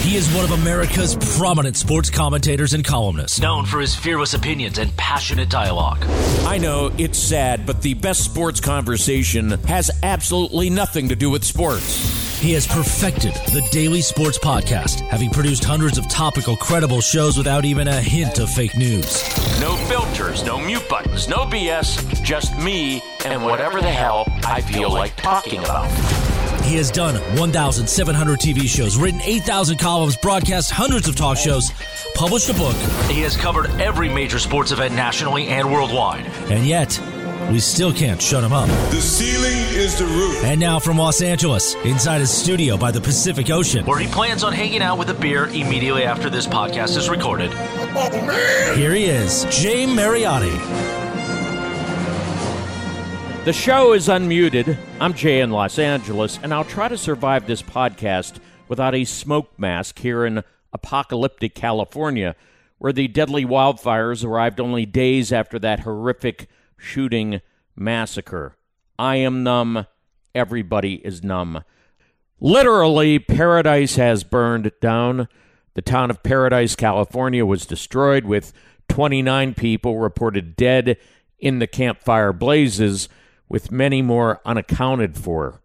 He is one of America's prominent sports commentators and columnists, known for his fearless opinions and passionate dialogue. I know it's sad, but the best sports conversation has absolutely nothing to do with sports. He has perfected the Daily Sports Podcast, having produced hundreds of topical, credible shows without even a hint of fake news. No filters, no mute buttons, no BS, just me and whatever the hell I feel like talking about. He has done 1,700 TV shows, written 8,000 columns, broadcast hundreds of talk shows, published a book. He has covered every major sports event nationally and worldwide. And yet, we still can't shut him up. The ceiling is the roof. And now from Los Angeles, inside his studio by the Pacific Ocean, where he plans on hanging out with a beer immediately after this podcast is recorded. Oh, man. Here he is, Jay Mariotti. The show is unmuted. I'm Jay in Los Angeles, and I'll try to survive this podcast without a smoke mask here in apocalyptic California, where the deadly wildfires arrived only days after that horrific shooting massacre. I am numb. Everybody is numb. Literally, paradise has burned down. The town of Paradise, California was destroyed, with 29 people reported dead in the campfire blazes, with many more unaccounted for.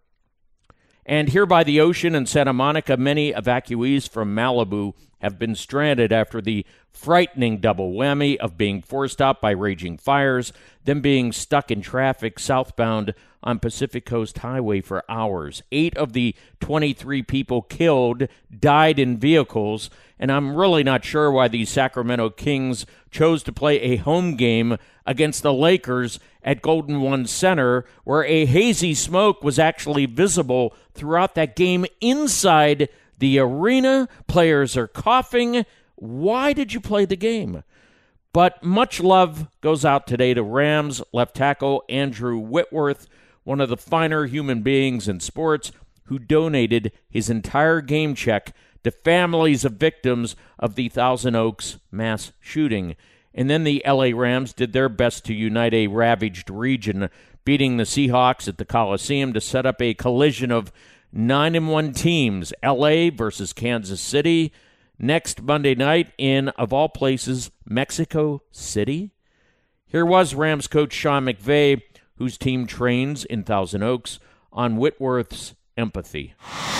And here by the ocean in Santa Monica, many evacuees from Malibu have been stranded after the frightening double whammy of being forced out by raging fires, then being stuck in traffic southbound on Pacific Coast Highway for hours. 8 of the 23 people killed died in vehicles, and I'm really not sure why the Sacramento Kings chose to play a home game against the Lakers at Golden One Center, where a hazy smoke was actually visible throughout that game inside the arena. Players are coughing. Why did you play the game? But much love goes out today to Rams left tackle Andrew Whitworth, one of the finer human beings in sports, who donated his entire game check to families of victims of the Thousand Oaks mass shooting. And then the LA Rams did their best to unite a ravaged region, beating the Seahawks at the Coliseum to set up a collision of 9-1 teams, LA versus Kansas City, next Monday night in, of all places, Mexico City. Here was Rams coach Sean McVay, whose team trains in Thousand Oaks, on Whitworth's empathy.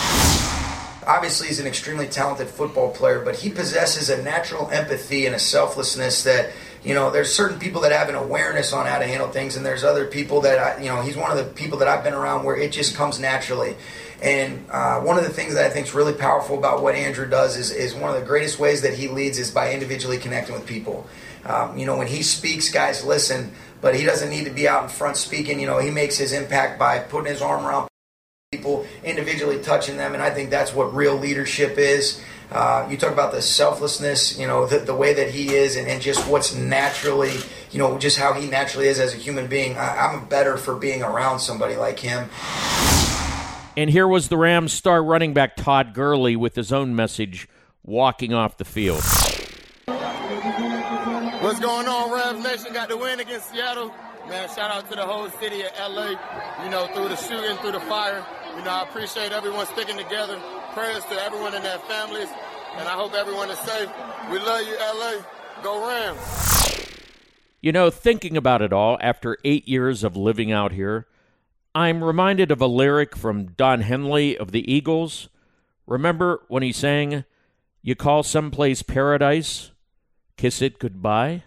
Obviously, he's an extremely talented football player, but he possesses a natural empathy and a selflessness that, you know, there's certain people that have an awareness on how to handle things, and there's other people that, he's one of the people that I've been around where it just comes naturally. And one of the things that I think is really powerful about what Andrew does is one of the greatest ways that he leads is by individually connecting with people. When he speaks, guys listen, but he doesn't need to be out in front speaking. He makes his impact by putting his arm around people, individually touching them, and I think that's what real leadership is. You talk about the selflessness, the way that he is, and just what's naturally, just how he naturally is as a human being. I'm better for being around somebody like him. And here was the Rams star running back Todd Gurley with his own message walking off the field. What's going on, Rams Nation? Got the win against Seattle. Man, shout out to the whole city of LA, through the shooting, through the fire. I appreciate everyone sticking together. Prayers to everyone and their families, and I hope everyone is safe. We love you, LA. Go Rams. Thinking about it all, after 8 years of living out here, I'm reminded of a lyric from Don Henley of the Eagles. Remember when he sang, "You call someplace paradise, kiss it goodbye"?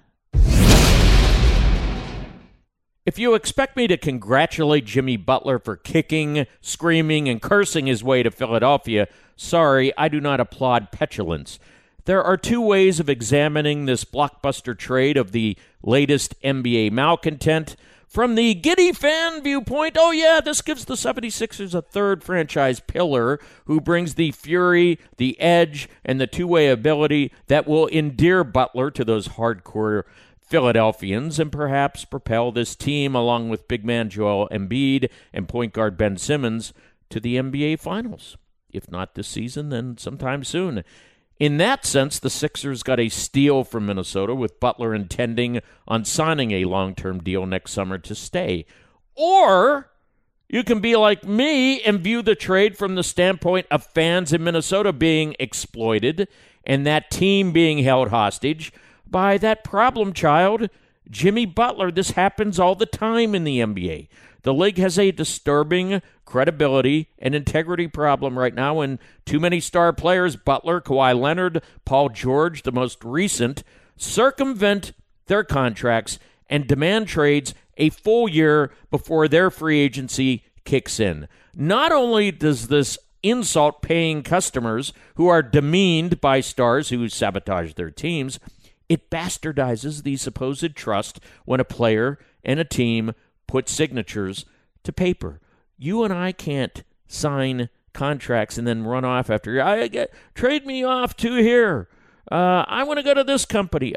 If you expect me to congratulate Jimmy Butler for kicking, screaming, and cursing his way to Philadelphia, sorry, I do not applaud petulance. There are 2 ways of examining this blockbuster trade of the latest NBA malcontent. From the giddy fan viewpoint, oh yeah, this gives the 76ers a third franchise pillar who brings the fury, the edge, and the two-way ability that will endear Butler to those hardcore Philadelphians and perhaps propel this team, along with big man Joel Embiid and point guard Ben Simmons, to the NBA Finals. If not this season, then sometime soon. In that sense, the Sixers got a steal from Minnesota, with Butler intending on signing a long-term deal next summer to stay. Or you can be like me and view the trade from the standpoint of fans in Minnesota being exploited and that team being held hostage by that problem child, Jimmy Butler. This happens all the time in the NBA. The league has a disturbing credibility and integrity problem right now, and too many star players, Butler, Kawhi Leonard, Paul George, the most recent, circumvent their contracts and demand trades a full year before their free agency kicks in. Not only does this insult paying customers who are demeaned by stars who sabotage their teams, it bastardizes the supposed trust when a player and a team put signatures to paper. You and I can't sign contracts and then run off after. Trade me off to here. I want to go to this company.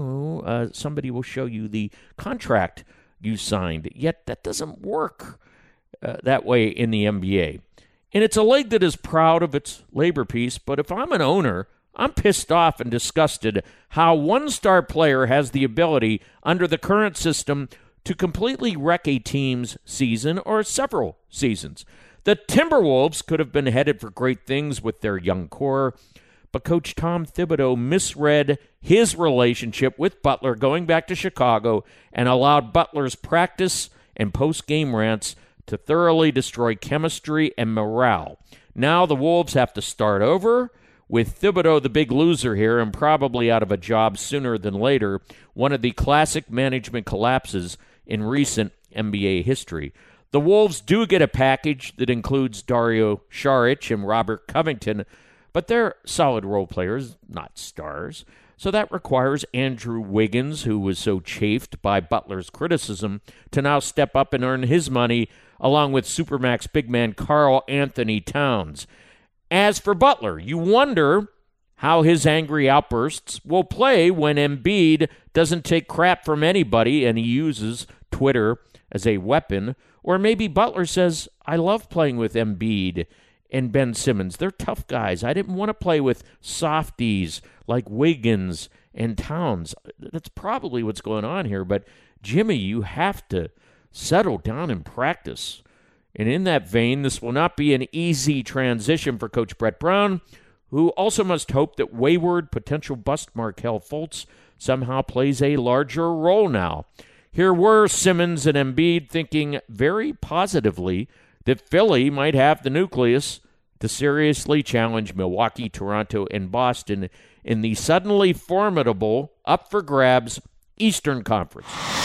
No, somebody will show you the contract you signed. Yet that doesn't work that way in the NBA. And it's a league that is proud of its labor peace, but if I'm an owner, I'm pissed off and disgusted how one star player has the ability under the current system to completely wreck a team's season or several seasons. The Timberwolves could have been headed for great things with their young core, but Coach Tom Thibodeau misread his relationship with Butler going back to Chicago and allowed Butler's practice and post-game rants to thoroughly destroy chemistry and morale. Now the Wolves have to start over, with Thibodeau the big loser here and probably out of a job sooner than later, one of the classic management collapses in recent NBA history. The Wolves do get a package that includes Dario Saric and Robert Covington, but they're solid role players, not stars. So that requires Andrew Wiggins, who was so chafed by Butler's criticism, to now step up and earn his money, along with Supermax big man Karl Anthony Towns. As for Butler, you wonder how his angry outbursts will play when Embiid doesn't take crap from anybody and he uses Twitter as a weapon. Or maybe Butler says, I love playing with Embiid and Ben Simmons. They're tough guys. I didn't want to play with softies like Wiggins and Towns. That's probably what's going on here. But, Jimmy, you have to settle down and practice. And in that vein, this will not be an easy transition for Coach Brett Brown, who also must hope that wayward potential bust Markelle Fultz somehow plays a larger role now. Here were Simmons and Embiid thinking very positively that Philly might have the nucleus to seriously challenge Milwaukee, Toronto, and Boston in the suddenly formidable, up-for-grabs Eastern Conference.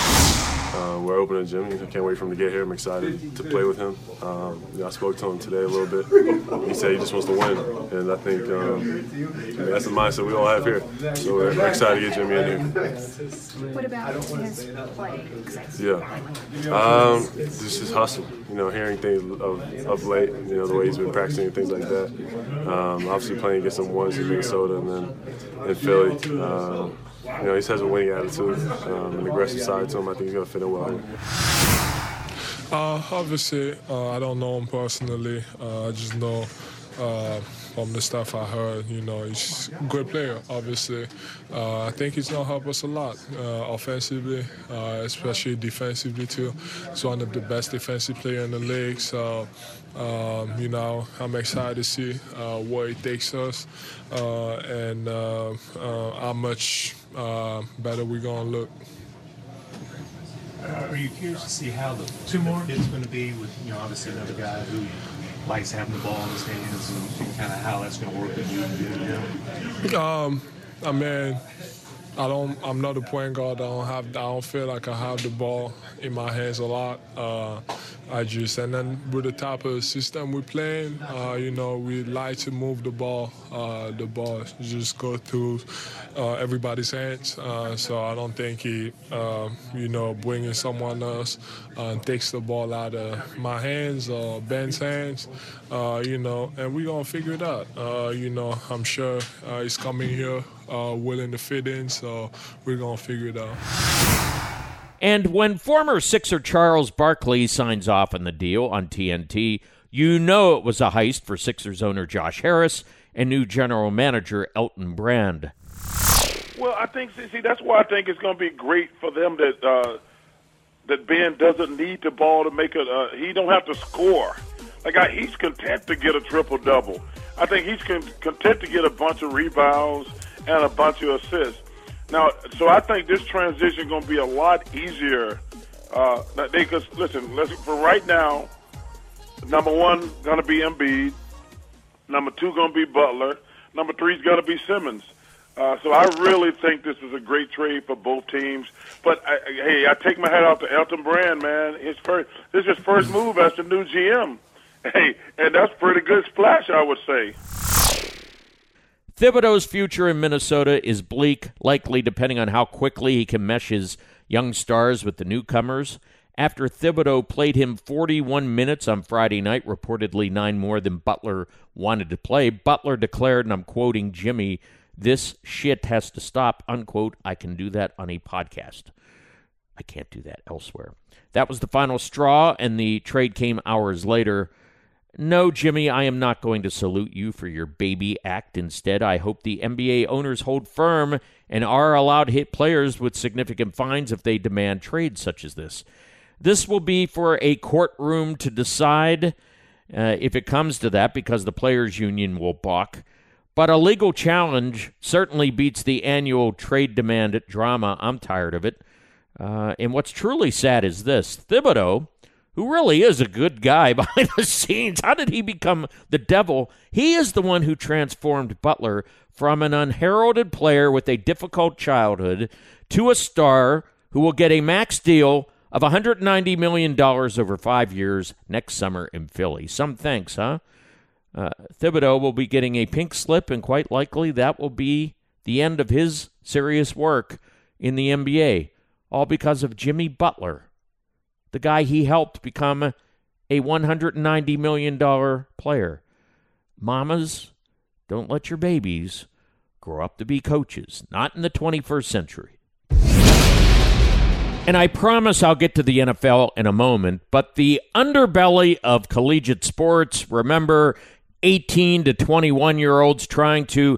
We're opening Jimmy. I can't wait for him to get here. I'm excited to play with him. I spoke to him today a little bit. He said he just wants to win, and I think that's the mindset we all have here. So we're excited to get Jimmy in here. What about his play? This is hustle. Hearing things of late, the way he's been practicing and things like that. Obviously playing against them once in Minnesota and then in Philly. He just has a winning attitude, an aggressive side to him. I think he's going to fit in well here. Obviously, I don't know him personally. I just know from the stuff I heard, he's a good player, obviously. I think he's going to help us a lot offensively, especially defensively, too. He's one of the best defensive players in the league. So, I'm excited to see where he takes us and how much better we're going to look. Are you curious to see how the fit's going to be with, obviously another guy who likes having the ball in his hands and kind of how that's going to work with you and him? I'm not a point guard. I don't feel like I have the ball in my hands a lot. And then with the type of system we're playing, we like to move the ball. The ball just go through everybody's hands. So I don't think he, bringing someone else takes the ball out of my hands or Ben's hands, and we're going to figure it out. I'm sure he's coming here willing to fit in, so we're going to figure it out. And when former Sixer Charles Barkley signs off on the deal on TNT, it was a heist for Sixers owner Josh Harris and new general manager Elton Brand. Well, I think, that's why I think it's going to be great for them that that Ben doesn't need the ball to make it. He don't have to score. He's content to get a triple-double. I think he's content to get a bunch of rebounds and a bunch of assists. Now, so I think this transition is going to be a lot easier. Because listen, for right now, number one going to be Embiid. Number two going to be Butler. Number three is going to be Simmons. So I really think this is a great trade for both teams. But, I take my hat off to Elton Brand, man. This is his first move as the new GM. Hey, and that's pretty good splash, I would say. Thibodeau's future in Minnesota is bleak, likely depending on how quickly he can mesh his young stars with the newcomers. After Thibodeau played him 41 minutes on Friday night, reportedly 9 more than Butler wanted to play, Butler declared, and I'm quoting Jimmy, "This shit has to stop," unquote. I can do that on a podcast. I can't do that elsewhere. That was the final straw, and the trade came hours later. No, Jimmy, I am not going to salute you for your baby act. Instead, I hope the NBA owners hold firm and are allowed hit players with significant fines if they demand trades such as this. This will be for a courtroom to decide if it comes to that, because the players' union will balk. But a legal challenge certainly beats the annual trade demand drama. I'm tired of it. And what's truly sad is this. Thibodeau, who really is a good guy behind the scenes, how did he become the devil? He is the one who transformed Butler from an unheralded player with a difficult childhood to a star who will get a max deal of $190 million over 5 years next summer in Philly. Some thanks, huh? Thibodeau will be getting a pink slip, and quite likely that will be the end of his serious work in the NBA, all because of Jimmy Butler, the guy he helped become a $190 million player. Mamas, don't let your babies grow up to be coaches, not in the 21st century. And I promise I'll get to the NFL in a moment, but the underbelly of collegiate sports, remember, 18 to 21-year-olds trying to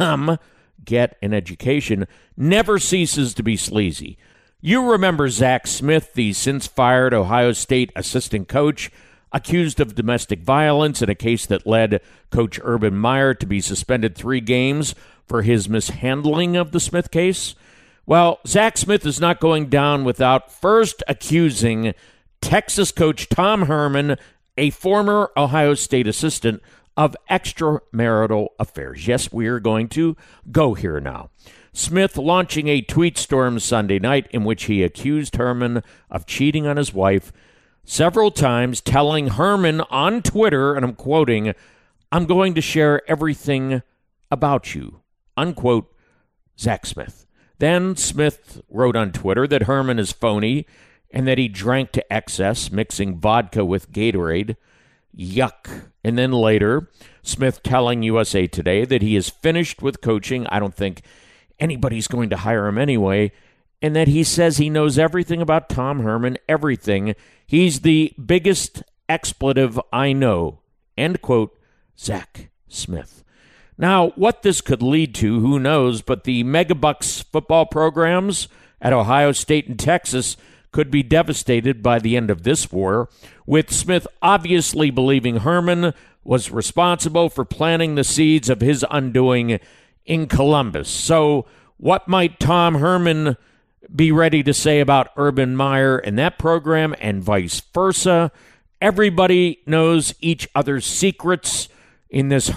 get an education, never ceases to be sleazy. You remember Zach Smith, the since-fired Ohio State assistant coach, accused of domestic violence in a case that led Coach Urban Meyer to be suspended 3 games for his mishandling of the Smith case? Well, Zach Smith is not going down without first accusing Texas coach Tom Herman, a former Ohio State assistant, of extramarital affairs. Yes, we are going to go here now. Smith launching a tweet storm Sunday night in which he accused Herman of cheating on his wife several times, telling Herman on Twitter, and I'm quoting, "I'm going to share everything about you," unquote, Zach Smith. Then Smith wrote on Twitter that Herman is phony and that he drank to excess, mixing vodka with Gatorade. Yuck. And then later, Smith telling USA Today that he is finished with coaching. I don't think anybody's going to hire him anyway. And that he says he knows everything about Tom Herman, everything. He's the biggest expletive I know. End quote, Zach Smith. Now, what this could lead to, who knows, but the Megabucks football programs at Ohio State and Texas could be devastated by the end of this war, with Smith obviously believing Herman was responsible for planting the seeds of his undoing in Columbus. So what might Tom Herman be ready to say about Urban Meyer and that program, and vice versa? Everybody knows each other's secrets in this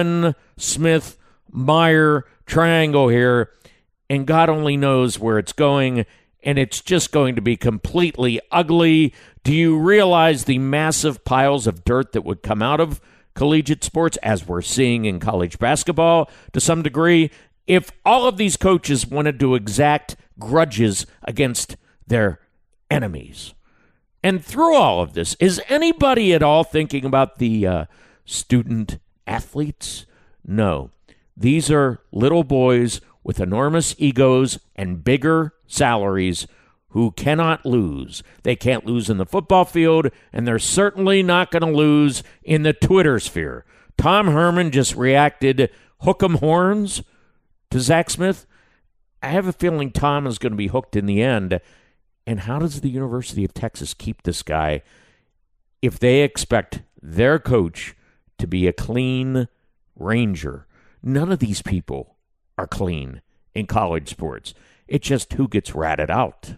Herman-Smith-Meyer triangle here, and God only knows where it's going, and it's just going to be completely ugly. Do you realize the massive piles of dirt that would come out of collegiate sports, as we're seeing in college basketball to some degree, if all of these coaches wanted to exact grudges against their enemies? And through all of this, is anybody at all thinking about the student athletes? No. These are little boys with enormous egos and bigger salaries who cannot lose. They can't lose in the football field, and they're certainly not going to lose in the Twitter sphere. Tom Herman just reacted hook 'em horns to Zach Smith. I have a feeling Tom is going to be hooked in the end, And how does the University of Texas keep this guy if they expect their coach to be a clean ranger? None of these people are clean in college sports. It's just who gets ratted out.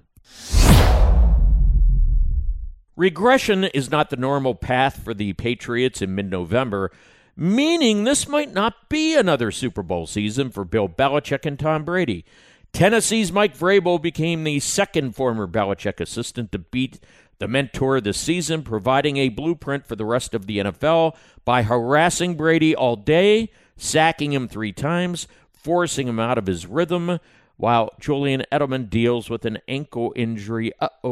Regression is not the normal path for the Patriots in mid-November, meaning this might not be another Super Bowl season for Bill Belichick and Tom Brady. Tennessee's Mike Vrabel became the second former Belichick assistant to beat the mentor this season, providing a blueprint for the rest of the NFL by harassing Brady all day, sacking him 3 times, forcing him out of his rhythm, while Julian Edelman deals with an ankle injury.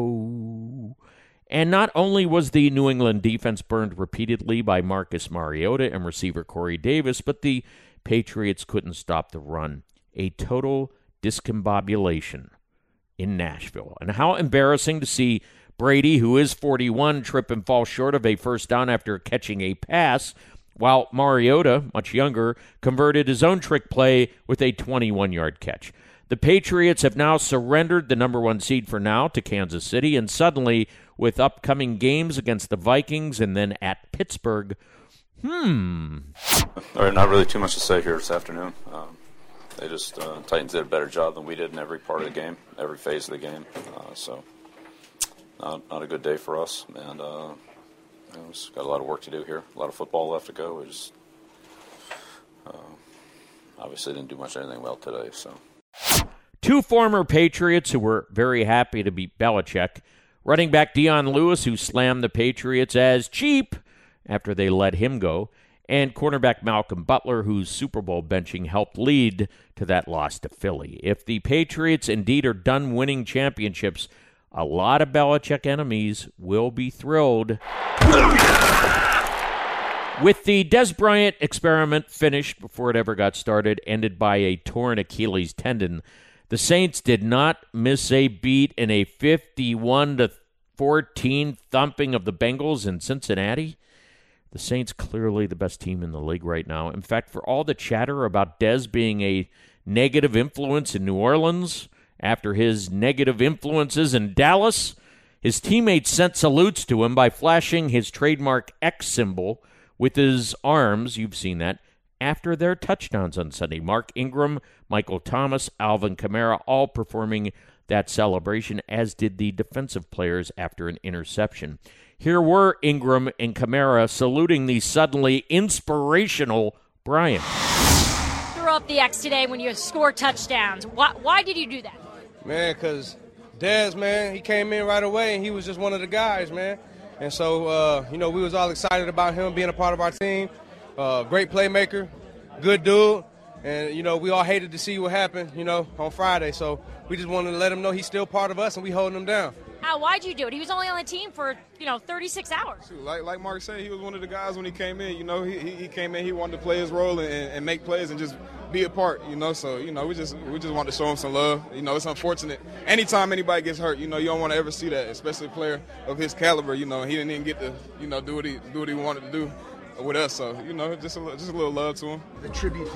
And not only was the New England defense burned repeatedly by Marcus Mariota and receiver Corey Davis, but the Patriots couldn't stop the run. A total discombobulation in Nashville. And how embarrassing to see Brady, who is 41, trip and fall short of a first down after catching a pass, while Mariota, much younger, converted his own trick play with a 21-yard catch. The Patriots have now surrendered the number 1 seed for now to Kansas City, and suddenly, with upcoming games against the Vikings and then at Pittsburgh, Not really too much to say here this afternoon. They just, Titans did a better job than we did in every part of the game, every phase of the game. So, not a good day for us, and we've got a lot of work to do here. A lot of football left to go. We just obviously didn't do much anything well today. So, 2 former Patriots who were very happy to beat Belichick. Running back Dion Lewis, who slammed the Patriots as cheap after they let him go, and cornerback Malcolm Butler, whose Super Bowl benching helped lead to that loss to Philly. If the Patriots indeed are done winning championships, a lot of Belichick enemies will be thrilled. With the Dez Bryant experiment finished before it ever got started, ended by a torn Achilles tendon, the Saints did not miss a beat in a 51-14 thumping of the Bengals in Cincinnati. The Saints clearly the best team in the league right now. In fact, for all the chatter about Dez being a negative influence in New Orleans after his negative influences in Dallas, his teammates sent salutes to him by flashing his trademark X symbol with his arms. You've seen that. After their touchdowns on Sunday, Mark Ingram, Michael Thomas, Alvin Kamara all performing that celebration, as did the defensive players after an interception. Here were Ingram and Kamara saluting the suddenly inspirational Bryant. Threw up the X today when you score touchdowns. Why did you do that? Man, because Dez, man, he came in right away, and he was just one of the guys, man. And so, we was all excited about him being a part of our team. Great playmaker, good dude, and, we all hated to see what happened, on Friday. So we just wanted to let him know he's still part of us, and we holding him down. Why'd you do it? He was only on the team for, 36 hours. Like Mark said, he was one of the guys when he came in. He came in, he wanted to play his role and make plays and just be a part, So, we just wanted to show him some love. It's unfortunate. Anytime anybody gets hurt, you don't want to ever see that, especially a player of his caliber, he didn't even get to, do what he wanted to do with us. So, just a little love to him. The tribute.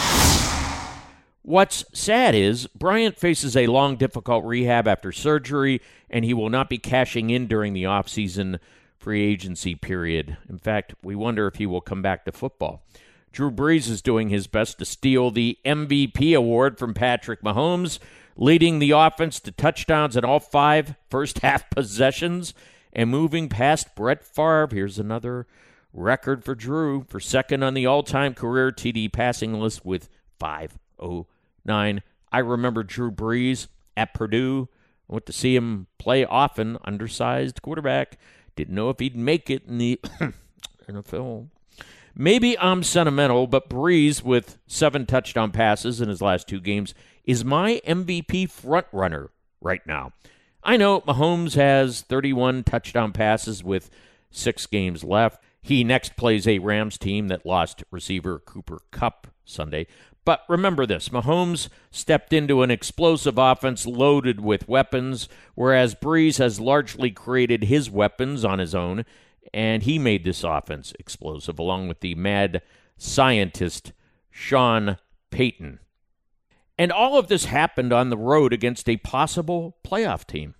What's sad is Bryant faces a long, difficult rehab after surgery, and he will not be cashing in during the offseason free agency period. In fact, we wonder if he will come back to football. Drew Brees is doing his best to steal the MVP award from Patrick Mahomes, leading the offense to touchdowns in all 5 first-half possessions and moving past Brett Favre. Here's another record for Drew for second on the all-time career TD passing list with 509. I remember Drew Brees at Purdue. I went to see him play often, undersized quarterback. Didn't know if he'd make it in the NFL. Maybe I'm sentimental, but Brees, with 7 touchdown passes in his last 2 games, is my MVP frontrunner right now. I know Mahomes has 31 touchdown passes with 6 games left. He next plays a Rams team that lost receiver Cooper Kupp Sunday. But remember this, Mahomes stepped into an explosive offense loaded with weapons, whereas Brees has largely created his weapons on his own, and he made this offense explosive, along with the mad scientist Sean Payton. And all of this happened on the road against a possible playoff team.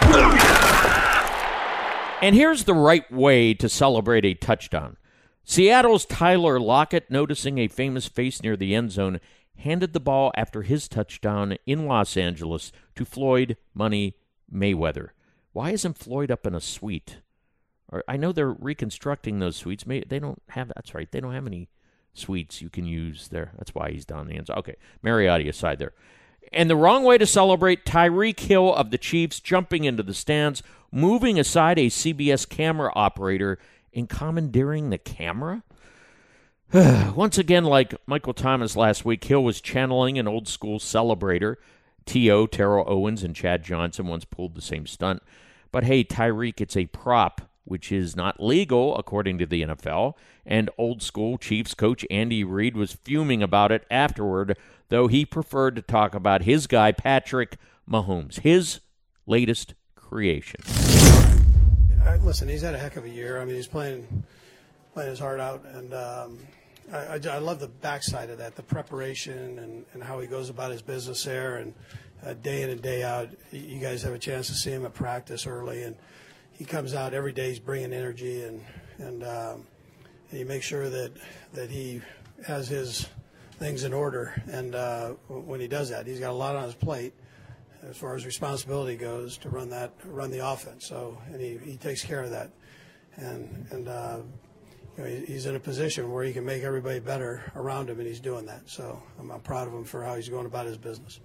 And here's the right way to celebrate a touchdown. Seattle's Tyler Lockett, noticing a famous face near the end zone, handed the ball after his touchdown in Los Angeles to Floyd Money Mayweather. Why isn't Floyd up in a suite? Or, I know they're reconstructing those suites. They don't have, that's right, they don't have any suites you can use there. That's why he's down the end zone. Okay, Mariotti aside there. And the wrong way to celebrate, Tyreek Hill of the Chiefs jumping into the stands, moving aside a CBS camera operator and commandeering the camera? Once again, like Michael Thomas last week, Hill was channeling an old-school celebrator. T.O., Terrell Owens, and Chad Johnson once pulled the same stunt. But hey, Tyreek, it's a prop, which is not legal according to the NFL, and old-school Chiefs coach Andy Reid was fuming about it afterward, though he preferred to talk about his guy, Patrick Mahomes, his latest creation. Listen, he's had a heck of a year. I mean, he's playing his heart out, and I love the backside of that, the preparation and how he goes about his business there, and day in and day out. You guys have a chance to see him at practice early, and he comes out every day. He's bringing energy, and he makes sure that he has his things in order. And when he does that, he's got a lot on his plate as far as responsibility goes to run the offense. So, and he takes care of that, and you know, he's in a position where he can make everybody better around him, and he's doing that. So I'm proud of him for how he's going about his business.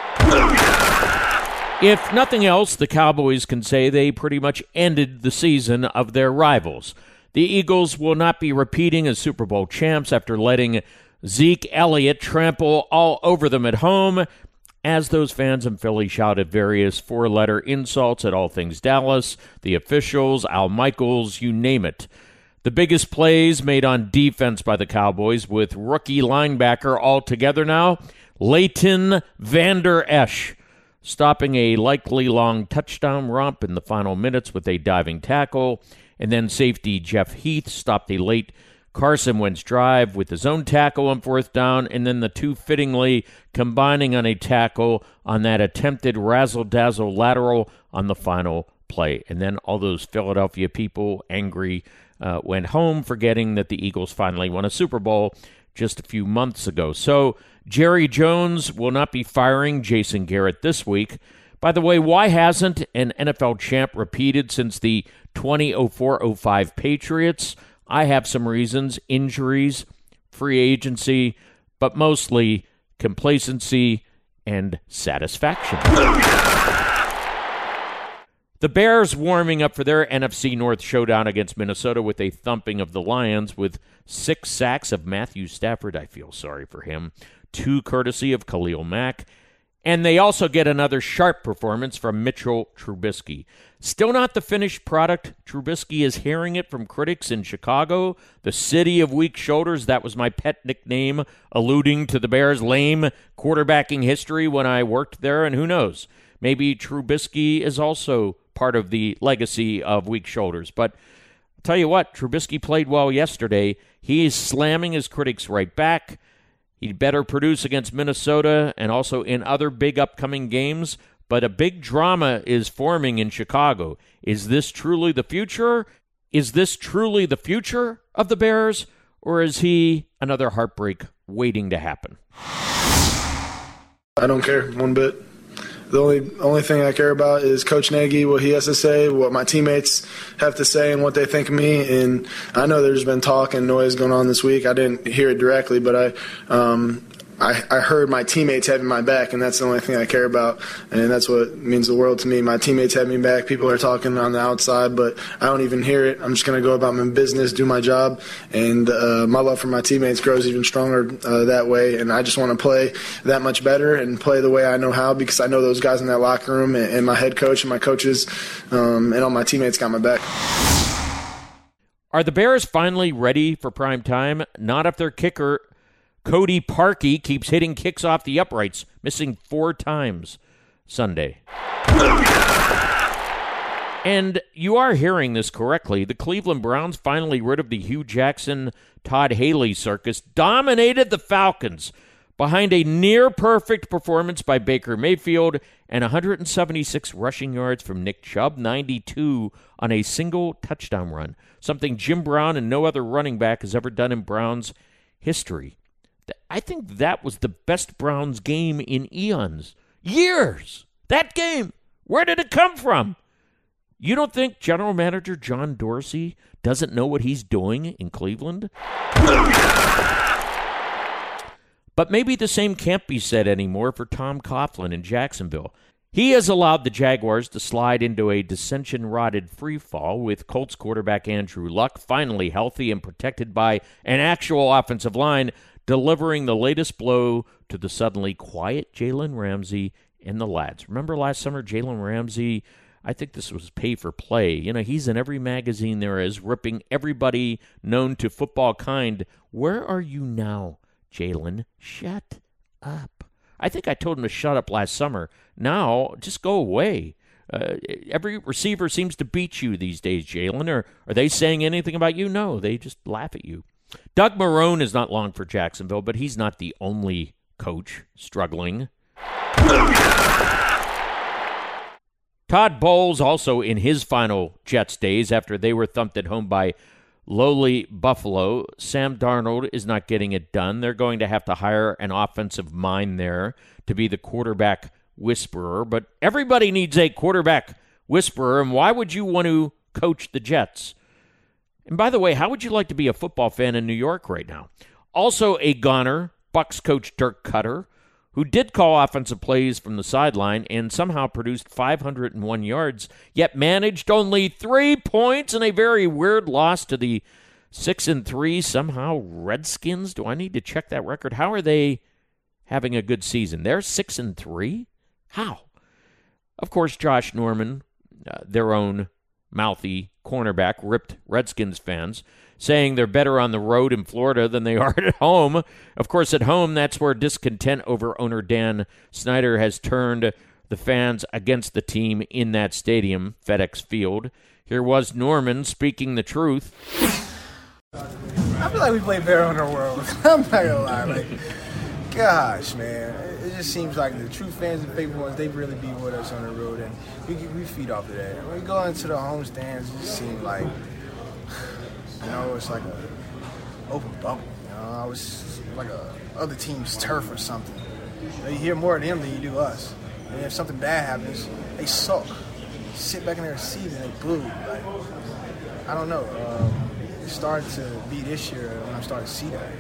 If nothing else, the Cowboys can say they pretty much ended the season of their rivals. The Eagles will not be repeating as Super Bowl champs after letting Zeke Elliott trample all over them at home, as those fans in Philly shouted various four-letter insults at all things Dallas, the officials, Al Michaels, you name it. The biggest plays made on defense by the Cowboys, with rookie linebacker all together now, Leighton Vander Esch, stopping a likely long touchdown romp in the final minutes with a diving tackle, and then safety Jeff Heath stopped a late Carson Wentz drive with his own tackle on fourth down, and then the two fittingly combining on a tackle on that attempted razzle-dazzle lateral on the final play. And then all those Philadelphia people, angry, went home, forgetting that the Eagles finally won a Super Bowl just a few months ago. So Jerry Jones will not be firing Jason Garrett this week. By the way, why hasn't an NFL champ repeated since the 2004-05 Patriots? I have some reasons: injuries, free agency, but mostly complacency and satisfaction. The Bears warming up for their NFC North showdown against Minnesota with a thumping of the Lions with 6 sacks of Matthew Stafford. I feel sorry for him. 2 courtesy of Khalil Mack. And they also get another sharp performance from Mitchell Trubisky. Still not the finished product. Trubisky is hearing it from critics in Chicago, the city of weak shoulders. That was my pet nickname, alluding to the Bears' lame quarterbacking history when I worked there. And who knows, maybe Trubisky is also part of the legacy of weak shoulders. But I'll tell you what, Trubisky played well yesterday. He is slamming his critics right back. He'd better produce against Minnesota and also in other big upcoming games, but a big drama is forming in Chicago. Is this truly the future? Is this truly the future of the Bears, or is he another heartbreak waiting to happen? I don't care one bit. The only thing I care about is Coach Nagy, what he has to say, what my teammates have to say, and what they think of me. And I know there's been talk and noise going on this week. I didn't hear it directly, but I heard my teammates having my back, and that's the only thing I care about. And that's what means the world to me. My teammates have me back. People are talking on the outside, but I don't even hear it. I'm just going to go about my business, do my job, and my love for my teammates grows even stronger that way. And I just want to play that much better and play the way I know how, because I know those guys in that locker room and my head coach and my coaches and all my teammates got my back. Are the Bears finally ready for prime time? Not if their kicker Cody Parkey keeps hitting kicks off the uprights, missing 4 times Sunday. And you are hearing this correctly. The Cleveland Browns, finally rid of the Hugh Jackson, Todd Haley circus, dominated the Falcons behind a near-perfect performance by Baker Mayfield and 176 rushing yards from Nick Chubb, 92 on a single touchdown run, something Jim Brown and no other running back has ever done in Browns history. I think that was the best Browns game in eons. Years! That game! Where did it come from? You don't think General Manager John Dorsey doesn't know what he's doing in Cleveland? But maybe the same can't be said anymore for Tom Coughlin in Jacksonville. He has allowed the Jaguars to slide into a dissension-rotted freefall with Colts quarterback Andrew Luck finally healthy and protected by an actual offensive line, delivering the latest blow to the suddenly quiet Jalen Ramsey and the lads. Remember last summer, Jalen Ramsey, I think this was pay for play. You know, he's in every magazine there is, ripping everybody known to football kind. Where are you now, Jalen? Shut up. I think I told him to shut up last summer. Now, just go away. Every receiver seems to beat you these days, Jalen. Are they saying anything about you? No, they just laugh at you. Doug Marrone is not long for Jacksonville, but he's not the only coach struggling. Todd Bowles also in his final Jets days after they were thumped at home by lowly Buffalo. Sam Darnold is not getting it done. They're going to have to hire an offensive mind there to be the quarterback whisperer. But everybody needs a quarterback whisperer, and why would you want to coach the Jets? And by the way, how would you like to be a football fan in New York right now? Also a goner, Bucs coach Dirk Cutter, who did call offensive plays from the sideline and somehow produced 501 yards, yet managed only 3 points in a very weird loss to the 6-3 somehow Redskins. Do I need to check that record? How are they having a good season? They're 6-3? How? Of course, Josh Norman, their own mouthy cornerback, ripped Redskins fans, saying they're better on the road in Florida than they are at home. Of course, at home, that's where discontent over owner Dan Snyder has turned the fans against the team in that stadium, FedEx Field. Here was Norman speaking the truth. I feel like we play better on the road. I'm not going to lie. Like, gosh, man. It just seems like the true fans and faithful ones, they really be with us on the road, and we feed off of that. When we go into the home stands, it just seems like, you know, it's like a open bubble. You know, it's like a other team's turf or something. You know, you hear more of them than you do us. And if something bad happens, they suck. Sit back in their seats and they boo. Like, I don't know. It started to be this year when I'm starting to see that.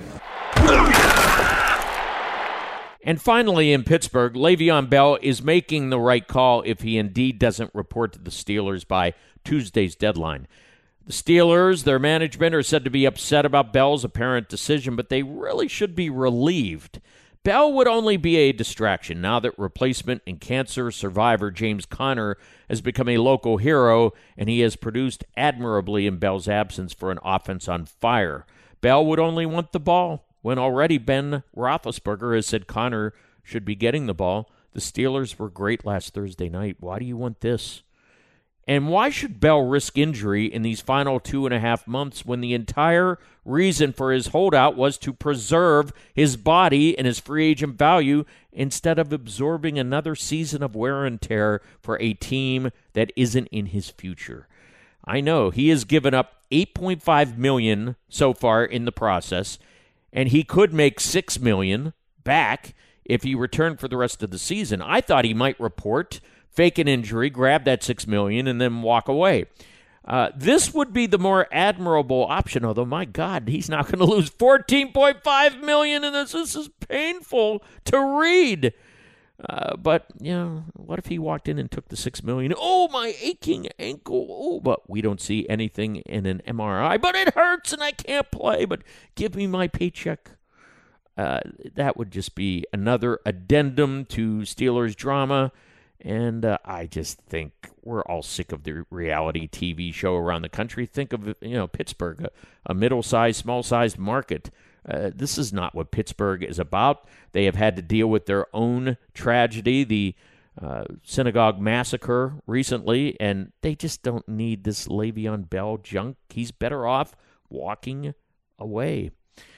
And finally, in Pittsburgh, Le'Veon Bell is making the right call if he indeed doesn't report to the Steelers by Tuesday's deadline. The Steelers, their management, are said to be upset about Bell's apparent decision, but they really should be relieved. Bell would only be a distraction now that replacement and cancer survivor James Conner has become a local hero, and he has produced admirably in Bell's absence for an offense on fire. Bell would only want the ball when already Ben Roethlisberger has said Conner should be getting the ball. The Steelers were great last Thursday night. Why do you want this? And why should Bell risk injury in these final 2.5 months when the entire reason for his holdout was to preserve his body and his free agent value instead of absorbing another season of wear and tear for a team that isn't in his future? I know he has given up $8.5 million so far in the process, and he could make $6 million back if he returned for the rest of the season. I thought he might report, fake an injury, grab that $6 million, and then walk away. This would be the more admirable option, although, my God, he's not going to lose $14.5 million in this. This is painful to read. But, you know, what if he walked in and took the $6 million? Oh, my aching ankle. Oh, but we don't see anything in an MRI. But it hurts and I can't play. But give me my paycheck. That would just be another addendum to Steelers drama. And I just think we're all sick of the reality TV show around the country. Think of, Pittsburgh, a middle-sized, small-sized market. This is not what Pittsburgh is about. They have had to deal with their own tragedy, the synagogue massacre recently, and they just don't need this Le'Veon Bell junk. He's better off walking away.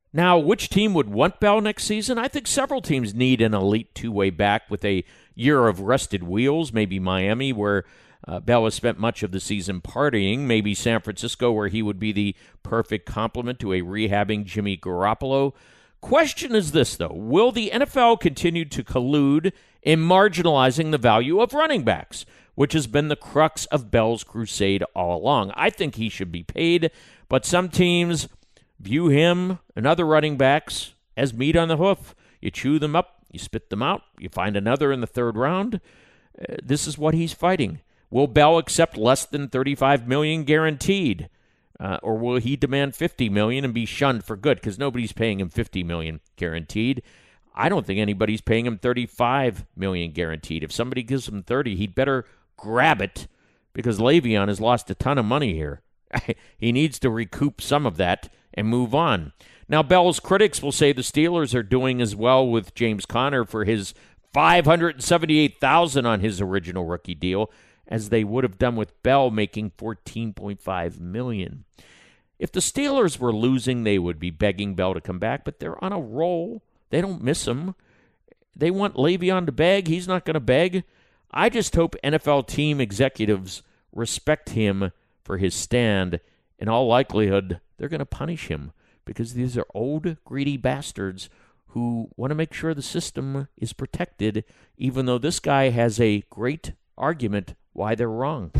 Now, which team would want Bell next season? I think several teams need an elite two-way back with a year of rested wheels. Maybe Miami, where Bell has spent much of the season partying. Maybe San Francisco, where he would be the perfect complement to a rehabbing Jimmy Garoppolo. Question is this, though. Will the NFL continue to collude in marginalizing the value of running backs, which has been the crux of Bell's crusade all along? I think he should be paid, but some teams view him and other running backs as meat on the hoof. You chew them up, you spit them out, you find another in the third round. This is what he's fighting. Will Bell accept less than $35 million guaranteed? Or will he demand $50 million and be shunned for good? Because nobody's paying him $50 million guaranteed. I don't think anybody's paying him $35 million guaranteed. If somebody gives him $30, he'd better grab it, because Le'Veon has lost a ton of money here. He needs to recoup some of that and move on. Now, Bell's critics will say the Steelers are doing as well with James Conner for his $578,000 on his original rookie deal as they would have done with Bell making $14.5 million. If the Steelers were losing, they would be begging Bell to come back, but they're on a roll. They don't miss him. They want Le'Veon to beg. He's not going to beg. I just hope NFL team executives respect him for his stand. In all likelihood, they're going to punish him because these are old, greedy bastards who want to make sure the system is protected, even though this guy has a great argument why they're wrong.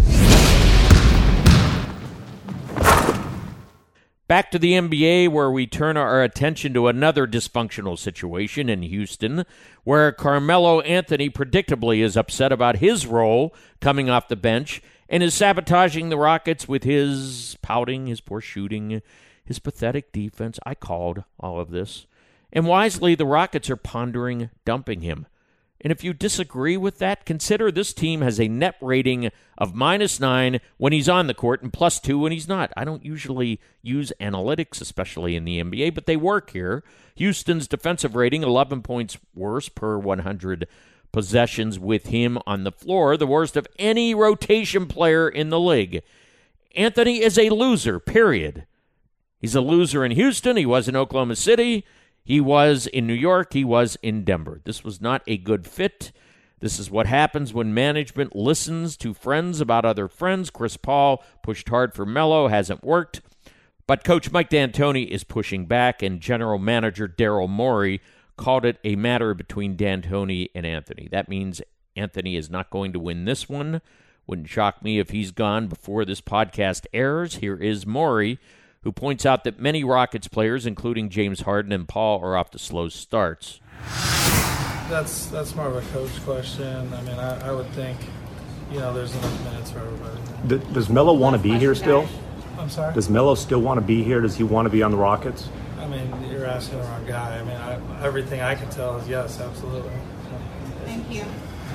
Back to the NBA, where we turn our attention to another dysfunctional situation in Houston, where Carmelo Anthony predictably is upset about his role coming off the bench and is sabotaging the Rockets with his pouting, his poor shooting, his pathetic defense. I called all of this. And wisely, the Rockets are pondering dumping him. And if you disagree with that, consider this team has a net rating of -9 when he's on the court and +2 when he's not. I don't usually use analytics, especially in the NBA, but they work here. Houston's defensive rating, 11 points worse per 100 possessions with him on the floor, the worst of any rotation player in the league. Anthony is a loser, period. He's a loser in Houston. He was in Oklahoma City. He was in New York. He was in Denver. This was not a good fit. This is what happens when management listens to friends about other friends. Chris Paul pushed hard for Melo, hasn't worked. But Coach Mike D'Antoni is pushing back, and General Manager Daryl Morey called it a matter between D'Antoni and Anthony. That means Anthony is not going to win this one. Wouldn't shock me if he's gone before this podcast airs. Here is Morey, who points out that many Rockets players, including James Harden and Paul, are off to slow starts. That's more of a coach question. I mean, I would think, there's enough minutes for everybody. Does Melo want to be here still? I'm sorry? Does Melo still want to be here? Does he want to be on the Rockets? I mean, you're asking the wrong guy. I mean, everything I can tell is yes, absolutely. Thank you.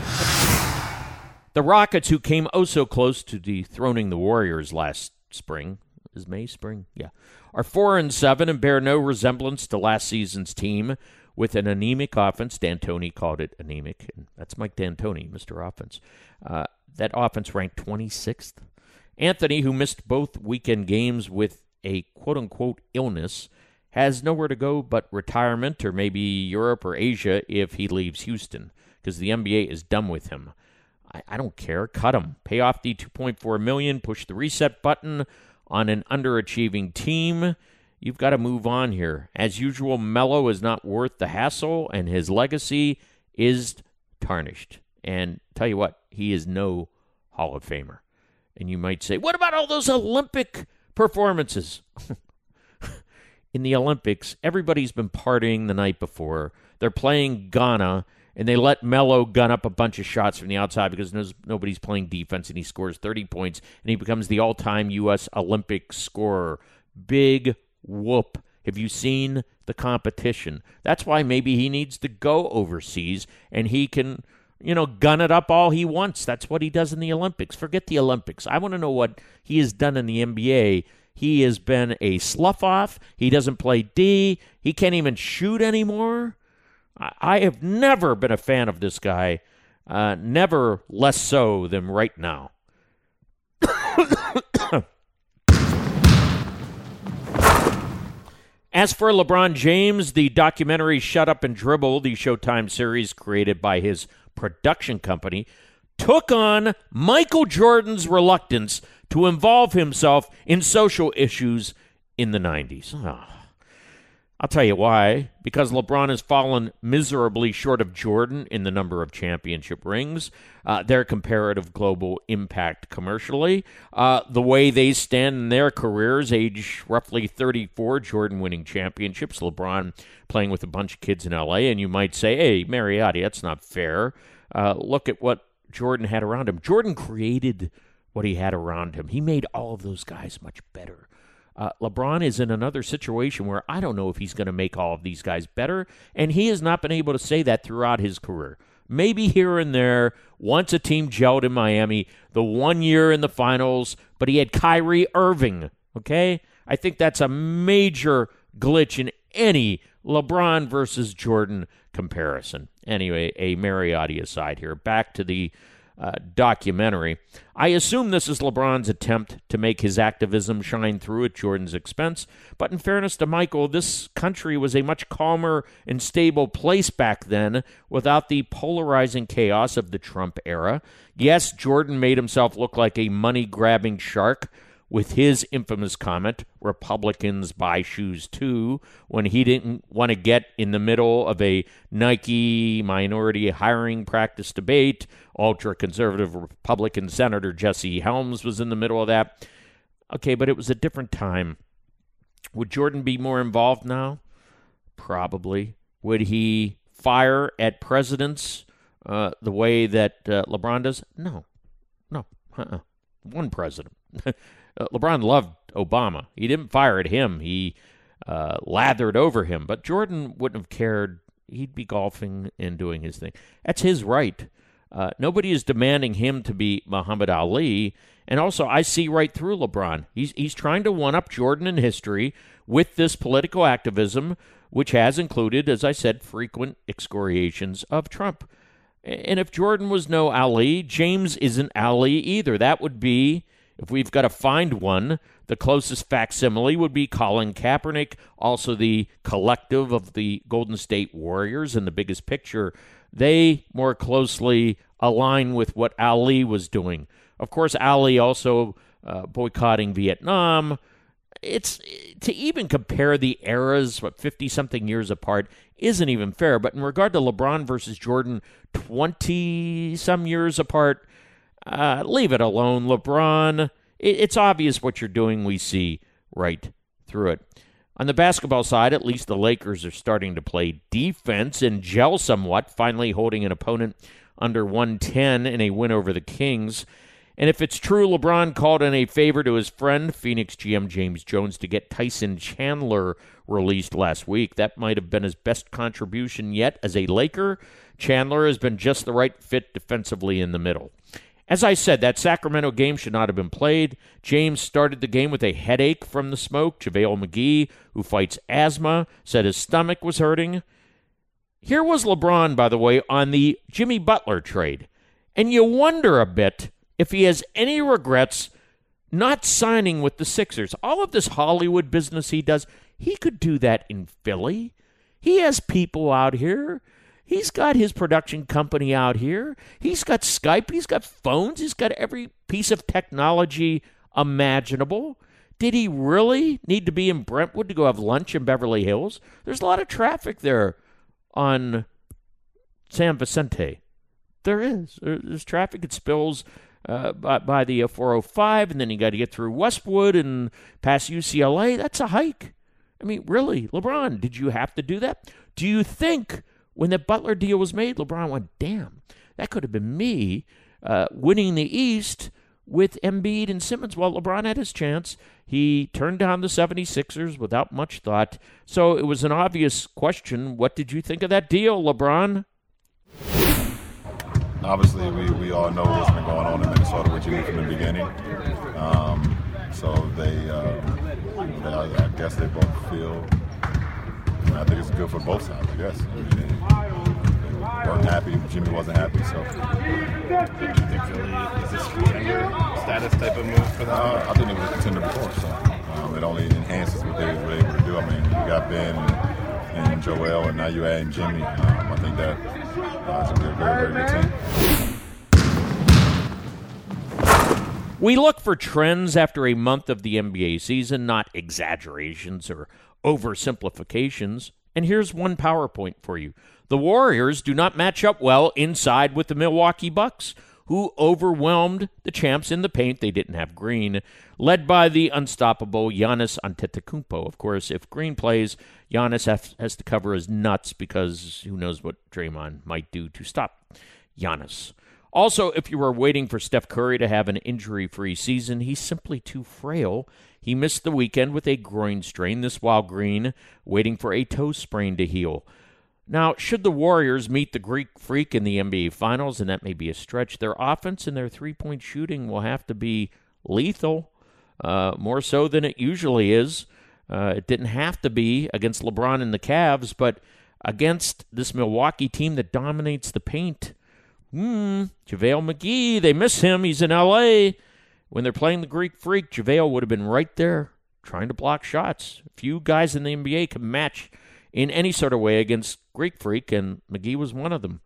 The Rockets, who came oh so close to dethroning the Warriors last spring, is May spring? Yeah. Are 4-7 and bear no resemblance to last season's team with an anemic offense. D'Antoni called it anemic. And that's Mike D'Antoni, Mr. Offense. That offense ranked 26th. Anthony, who missed both weekend games with a quote-unquote illness, has nowhere to go but retirement or maybe Europe or Asia if he leaves Houston, because the NBA is done with him. I don't care. Cut him. Pay off the $2.4 million. Push the reset button on an underachieving team. You've got to move on here. As usual, Melo is not worth the hassle, and his legacy is tarnished. And tell you what, he is no Hall of Famer. And you might say, what about all those Olympic performances? In the Olympics, everybody's been partying the night before. They're playing Ghana, and they let Melo gun up a bunch of shots from the outside because nobody's playing defense, and he scores 30 points, and he becomes the all-time U.S. Olympic scorer. Big whoop. Have you seen the competition? That's why maybe he needs to go overseas, and he can, gun it up all he wants. That's what he does in the Olympics. Forget the Olympics. I want to know what he has done in the NBA. He has been a slough-off. He doesn't play D. He can't even shoot anymore. I have never been a fan of this guy, never less so than right now. As for LeBron James, the documentary Shut Up and Dribble, the Showtime series created by his production company, took on Michael Jordan's reluctance to involve himself in social issues in the 90s. I'll tell you why. Because LeBron has fallen miserably short of Jordan in the number of championship rings, their comparative global impact commercially, the way they stand in their careers, age roughly 34, Jordan winning championships, LeBron playing with a bunch of kids in L.A., and you might say, hey, Mariotti, that's not fair. Look at what Jordan had around him. Jordan created what he had around him. He made all of those guys much better. LeBron is in another situation where I don't know if he's going to make all of these guys better, and he has not been able to say that throughout his career. Maybe here and there, once a team gelled in Miami, the 1 year in the finals, but he had Kyrie Irving, okay? I think that's a major glitch in any LeBron versus Jordan comparison. Anyway, a Mariotti aside here. Back to the documentary. I assume this is LeBron's attempt to make his activism shine through at Jordan's expense, but in fairness to Michael, this country was a much calmer and stable place back then without the polarizing chaos of the Trump era. Yes, Jordan made himself look like a money-grabbing shark with his infamous comment, Republicans buy shoes too, when he didn't want to get in the middle of a Nike minority hiring practice debate. Ultra-conservative Republican Senator Jesse Helms was in the middle of that. Okay, but it was a different time. Would Jordan be more involved now? Probably. Would he fire at presidents the way that LeBron does? No. One president. LeBron loved Obama. He didn't fire at him. He lathered over him. But Jordan wouldn't have cared. He'd be golfing and doing his thing. That's his right. Nobody is demanding him to be Muhammad Ali. And also, I see right through LeBron. He's trying to one-up Jordan in history with this political activism, which has included, as I said, frequent excoriations of Trump. And if Jordan was no Ali, James isn't Ali either. That would be, if we've got to find one, the closest facsimile would be Colin Kaepernick, also the collective of the Golden State Warriors in the biggest picture. They more closely align with what Ali was doing. Of course, Ali also boycotting Vietnam. It's to even compare the eras, 50-something years apart, isn't even fair. But in regard to LeBron versus Jordan, 20-some years apart, leave it alone, LeBron. It's obvious what you're doing. We see right through it. On the basketball side, at least the Lakers are starting to play defense and gel somewhat, finally holding an opponent under 110 in a win over the Kings. And if it's true LeBron called in a favor to his friend, Phoenix GM James Jones, to get Tyson Chandler released last week, that might have been his best contribution yet as a Laker. Chandler has been just the right fit defensively in the middle. As I said, that Sacramento game should not have been played. James started the game with a headache from the smoke. JaVale McGee, who fights asthma, said his stomach was hurting. Here was LeBron, by the way, on the Jimmy Butler trade. And you wonder a bit if he has any regrets not signing with the Sixers. All of this Hollywood business he does, he could do that in Philly. He has people out here. He's got his production company out here. He's got Skype. He's got phones. He's got every piece of technology imaginable. Did he really need to be in Brentwood to go have lunch in Beverly Hills? There's a lot of traffic there on San Vicente. There is. There's traffic. It spills by the 405, and then you got to get through Westwood and past UCLA. That's a hike. I mean, really, LeBron, did you have to do that? Do you think when the Butler deal was made, LeBron went, damn, that could have been me winning the East with Embiid and Simmons? Well, LeBron had his chance. He turned down the 76ers without much thought. So it was an obvious question. What did you think of that deal, LeBron? Obviously, we all know what's been going on in Minnesota with Jimmy from the beginning. So I guess they both feel, I think it's good for both sides, I guess. They weren't happy, Jimmy wasn't happy, so. Do you think Philly, is this contender status type of move for them? I think it was a contender before, so it only enhances what they were able to do. I mean, you got Ben and Joel, and now you add Jimmy. I think that it's a very, very good team. We look for trends after a month of the NBA season, not exaggerations or oversimplifications. And here's one PowerPoint for you. The Warriors do not match up well inside with the Milwaukee Bucks, who overwhelmed the champs in the paint. They didn't have Green, led by the unstoppable Giannis Antetokounmpo. Of course, if Green plays, Giannis has to cover his nuts because who knows what Draymond might do to stop Giannis. Also, if you were waiting for Steph Curry to have an injury-free season, he's simply too frail. He missed the weekend with a groin strain, this while Green waiting for a toe sprain to heal. Now, should the Warriors meet the Greek Freak in the NBA Finals, and that may be a stretch, their offense and their three-point shooting will have to be lethal, more so than it usually is. It didn't have to be against LeBron and the Cavs, but against this Milwaukee team that dominates the paint, JaVale McGee, they miss him. He's in L.A. When they're playing the Greek Freak, JaVale would have been right there trying to block shots. Few guys in the NBA can match in any sort of way against Greek Freak, and McGee was one of them.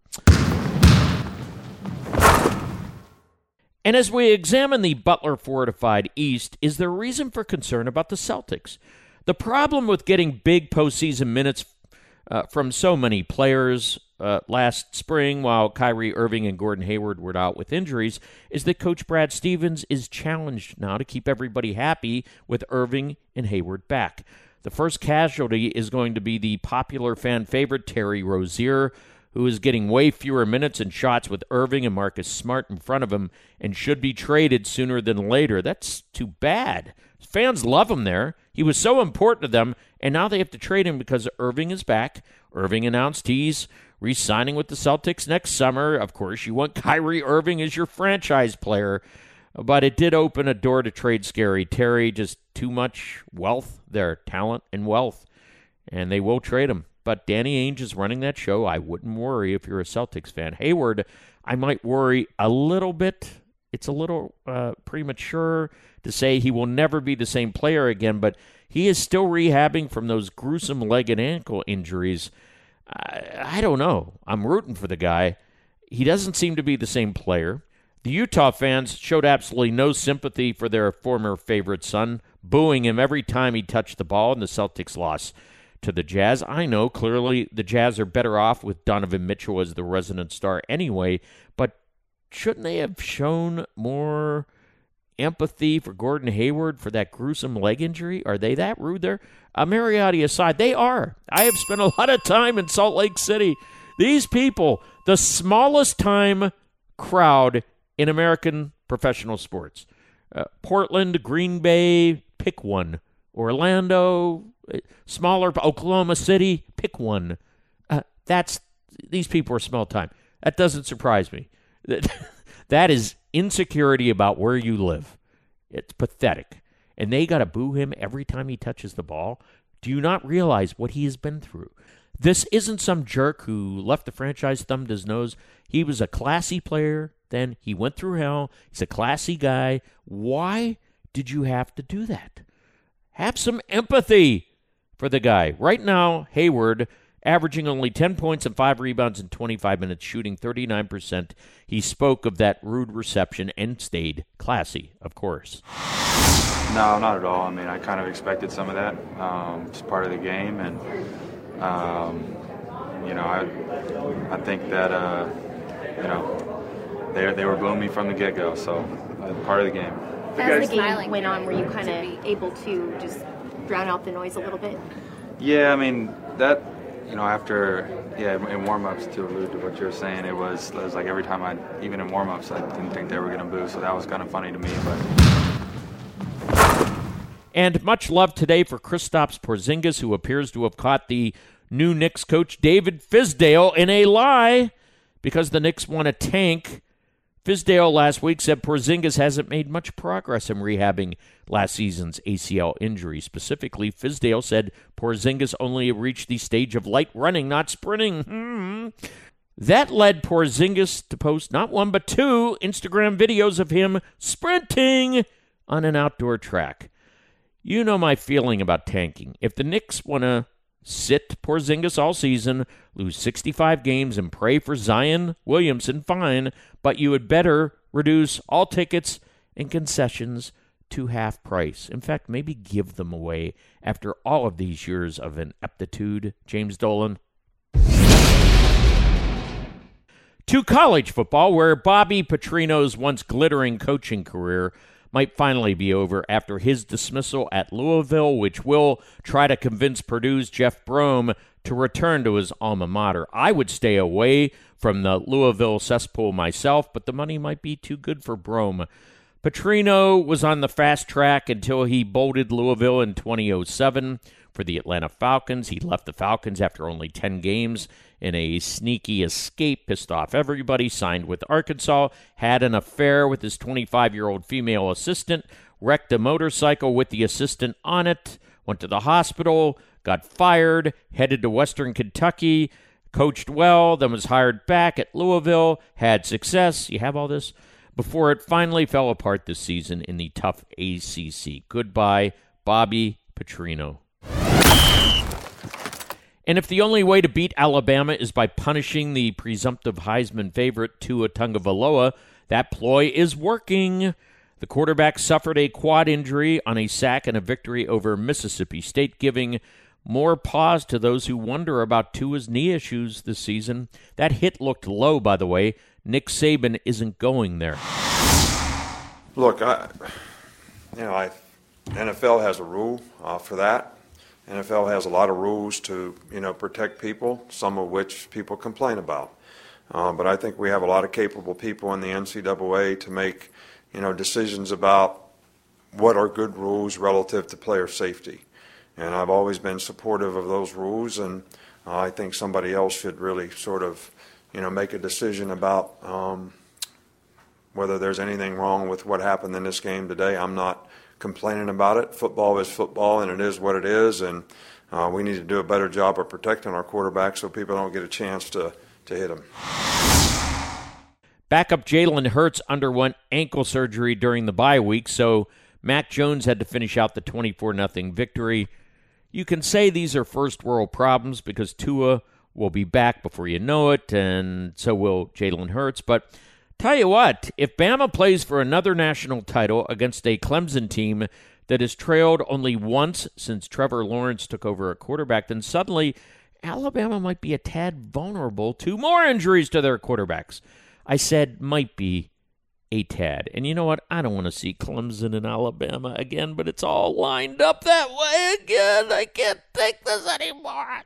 And as we examine the Butler-fortified East, is there reason for concern about the Celtics? The problem with getting big postseason minutes from so many players last spring while Kyrie Irving and Gordon Hayward were out with injuries is that Coach Brad Stevens is challenged now to keep everybody happy with Irving and Hayward back. The first casualty is going to be the popular fan favorite Terry Rozier, who is getting way fewer minutes and shots with Irving and Marcus Smart in front of him and should be traded sooner than later. That's too bad. Fans love him there. He was so important to them, and now they have to trade him because Irving is back. Irving announced he's re-signing with the Celtics next summer. Of course, you want Kyrie Irving as your franchise player, but it did open a door to trade Scary Terry. Just too much wealth there, talent and wealth, and they will trade him. But Danny Ainge is running that show. I wouldn't worry if you're a Celtics fan. Hayward, I might worry a little bit. It's a little premature to say he will never be the same player again, but he is still rehabbing from those gruesome leg and ankle injuries. I don't know. I'm rooting for the guy. He doesn't seem to be the same player. The Utah fans showed absolutely no sympathy for their former favorite son, booing him every time he touched the ball in the Celtics loss to the Jazz. I know, clearly the Jazz are better off with Donovan Mitchell as the resident star anyway, but shouldn't they have shown more empathy for Gordon Hayward for that gruesome leg injury? Are they that rude there? Mariotti aside, they are. I have spent a lot of time in Salt Lake City. These people, the smallest time crowd in American professional sports. Portland, Green Bay, pick one. Orlando, smaller, Oklahoma City, pick one. These people are small time. That doesn't surprise me. That is insecurity about where you live. It's pathetic. And they got to boo him every time he touches the ball. Do you not realize what he has been through? This isn't some jerk who left the franchise, thumbed his nose. He was a classy player. Then he went through hell. He's a classy guy. Why did you have to do that? Have some empathy for the guy. Right now, Hayward, averaging only 10 points and 5 rebounds in 25 minutes, shooting 39%. He spoke of that rude reception and stayed classy, of course. No, not at all. I mean, I kind of expected some of that. It's part of the game, and I think that they were booing me from the get-go, so part of the game. As the game went on, were you kind of able to just drown out the noise a little bit? Yeah, I mean that. In warm-ups, to allude to what you were saying, it was like every time even in warm-ups, I didn't think they were going to boo, so that was kind of funny to me. And much love today for Kristaps Porzingis, who appears to have caught the new Knicks coach David Fizdale in a lie because the Knicks want to tank. Fizdale last week said Porzingis hasn't made much progress in rehabbing last season's ACL injury. Specifically, Fizdale said Porzingis only reached the stage of light running, not sprinting. That led Porzingis to post not one but 2 Instagram videos of him sprinting on an outdoor track. You know my feeling about tanking. If the Knicks want to sit Porzingis all season, lose 65 games, and pray for Zion Williamson, fine, but you had better reduce all tickets and concessions to half price. In fact, maybe give them away after all of these years of ineptitude. James Dolan. To college football, where Bobby Petrino's once glittering coaching career might finally be over after his dismissal at Louisville, which will try to convince Purdue's Jeff Brom to return to his alma mater. I would stay away from the Louisville cesspool myself, but the money might be too good for Brom. Petrino was on the fast track until he bolted Louisville in 2007 for the Atlanta Falcons. He left the Falcons after only 10 games in a sneaky escape, pissed off everybody, signed with Arkansas, had an affair with his 25-year-old female assistant, wrecked a motorcycle with the assistant on it, went to the hospital, got fired, headed to Western Kentucky, coached well, then was hired back at Louisville, had success. You have all this? Before it finally fell apart this season in the tough ACC. Goodbye, Bobby Petrino. And if the only way to beat Alabama is by punishing the presumptive Heisman favorite Tua Tagovailoa, that ploy is working. The quarterback suffered a quad injury on a sack and a victory over Mississippi State, giving more pause to those who wonder about Tua's knee issues this season. That hit looked low, by the way. Nick Saban isn't going there. Look, NFL has a rule for that. NFL has a lot of rules to, protect people, some of which people complain about. But I think we have a lot of capable people in the NCAA to make, decisions about what are good rules relative to player safety. And I've always been supportive of those rules, and I think somebody else should really sort of, make a decision about whether there's anything wrong with what happened in this game today. I'm not complaining about it. Football is football, and it is what it is, and we need to do a better job of protecting our quarterbacks so people don't get a chance to hit them. Backup Jalen Hurts underwent ankle surgery during the bye week, so Mac Jones had to finish out the 24-0 victory. You can say these are first-world problems because Tua will be back before you know it, and so will Jalen Hurts. But tell you what, if Bama plays for another national title against a Clemson team that has trailed only once since Trevor Lawrence took over at quarterback, then suddenly Alabama might be a tad vulnerable to more injuries to their quarterbacks. I said might be a tad. And you know what? I don't want to see Clemson and Alabama again, but it's all lined up that way again. I can't take this anymore.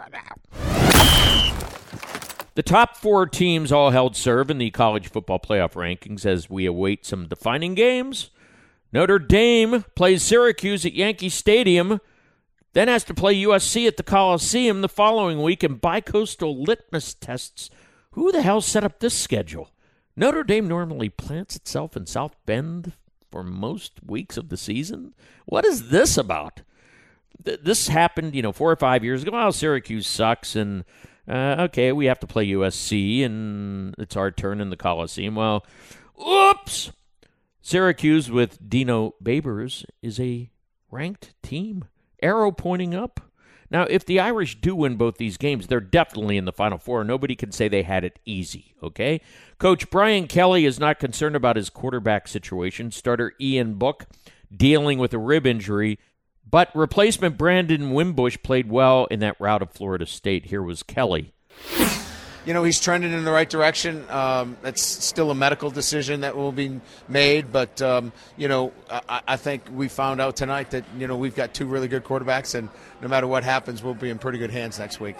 The top 4 teams all held serve in the college football playoff rankings as we await some defining games. Notre Dame plays Syracuse at Yankee Stadium, then has to play USC at the Coliseum the following week in bicoastal litmus tests. Who the hell set up this schedule? Notre Dame normally plants itself in South Bend for most weeks of the season. What is this about? This happened, 4 or 5 years ago. Well, Syracuse sucks, and okay, we have to play USC, and it's our turn in the Coliseum. Well, oops! Syracuse with Dino Babers is a ranked team. Arrow pointing up. Now, if the Irish do win both these games, they're definitely in the Final Four. Nobody can say they had it easy, okay? Coach Brian Kelly is not concerned about his quarterback situation. Starter Ian Book dealing with a rib injury. But replacement Brandon Wimbush played well in that rout of Florida State. Here was Kelly. He's trending in the right direction. It's still a medical decision that will be made. But, I think we found out tonight that, we've got 2 really good quarterbacks. And no matter what happens, we'll be in pretty good hands next week.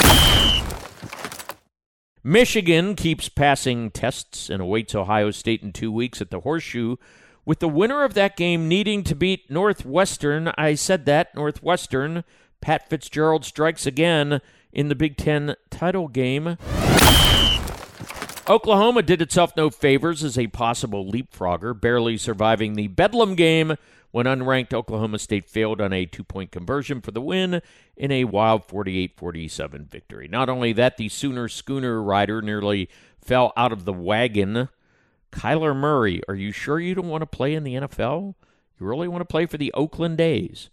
Michigan keeps passing tests and awaits Ohio State in 2 weeks at the Horseshoe, with the winner of that game needing to beat Northwestern. I said that, Northwestern. Pat Fitzgerald strikes again in the Big Ten title game. Oklahoma did itself no favors as a possible leapfrogger, barely surviving the Bedlam game when unranked Oklahoma State failed on a 2-point conversion for the win in a wild 48-47 victory. Not only that, the Sooner Schooner rider nearly fell out of the wagon. Kyler Murray, are you sure you don't want to play in the NFL? You really want to play for the Oakland A's.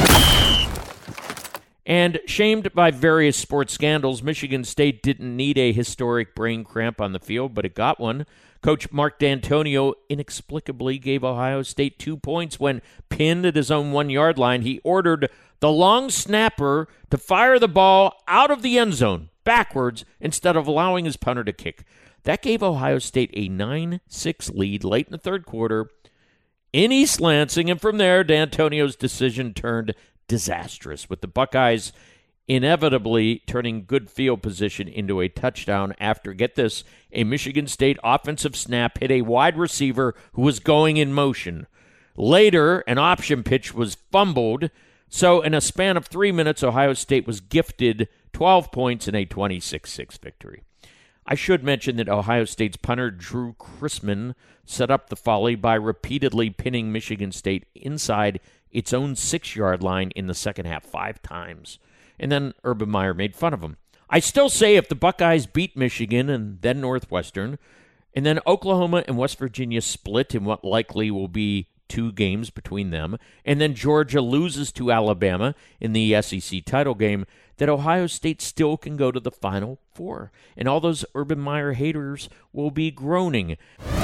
And shamed by various sports scandals, Michigan State didn't need a historic brain cramp on the field, but it got one. Coach Mark D'Antonio inexplicably gave Ohio State 2 points when, pinned at his own 1-yard line, he ordered the long snapper to fire the ball out of the end zone backwards instead of allowing his punter to kick. That gave Ohio State a 9-6 lead late in the third quarter in East Lansing, and from there, D'Antonio's decision turned disastrous, with the Buckeyes inevitably turning good field position into a touchdown after, get this, a Michigan State offensive snap hit a wide receiver who was going in motion. Later, an option pitch was fumbled, so in a span of 3 minutes, Ohio State was gifted 12 points in a 26-6 victory. I should mention that Ohio State's punter Drew Chrisman set up the folly by repeatedly pinning Michigan State inside its own 6-yard line in the second half 5 times. And then Urban Meyer made fun of him. I still say if the Buckeyes beat Michigan and then Northwestern, and then Oklahoma and West Virginia split in what likely will be 2 games between them, and then Georgia loses to Alabama in the SEC title game, that Ohio State still can go to the Final Four. And all those Urban Meyer haters will be groaning.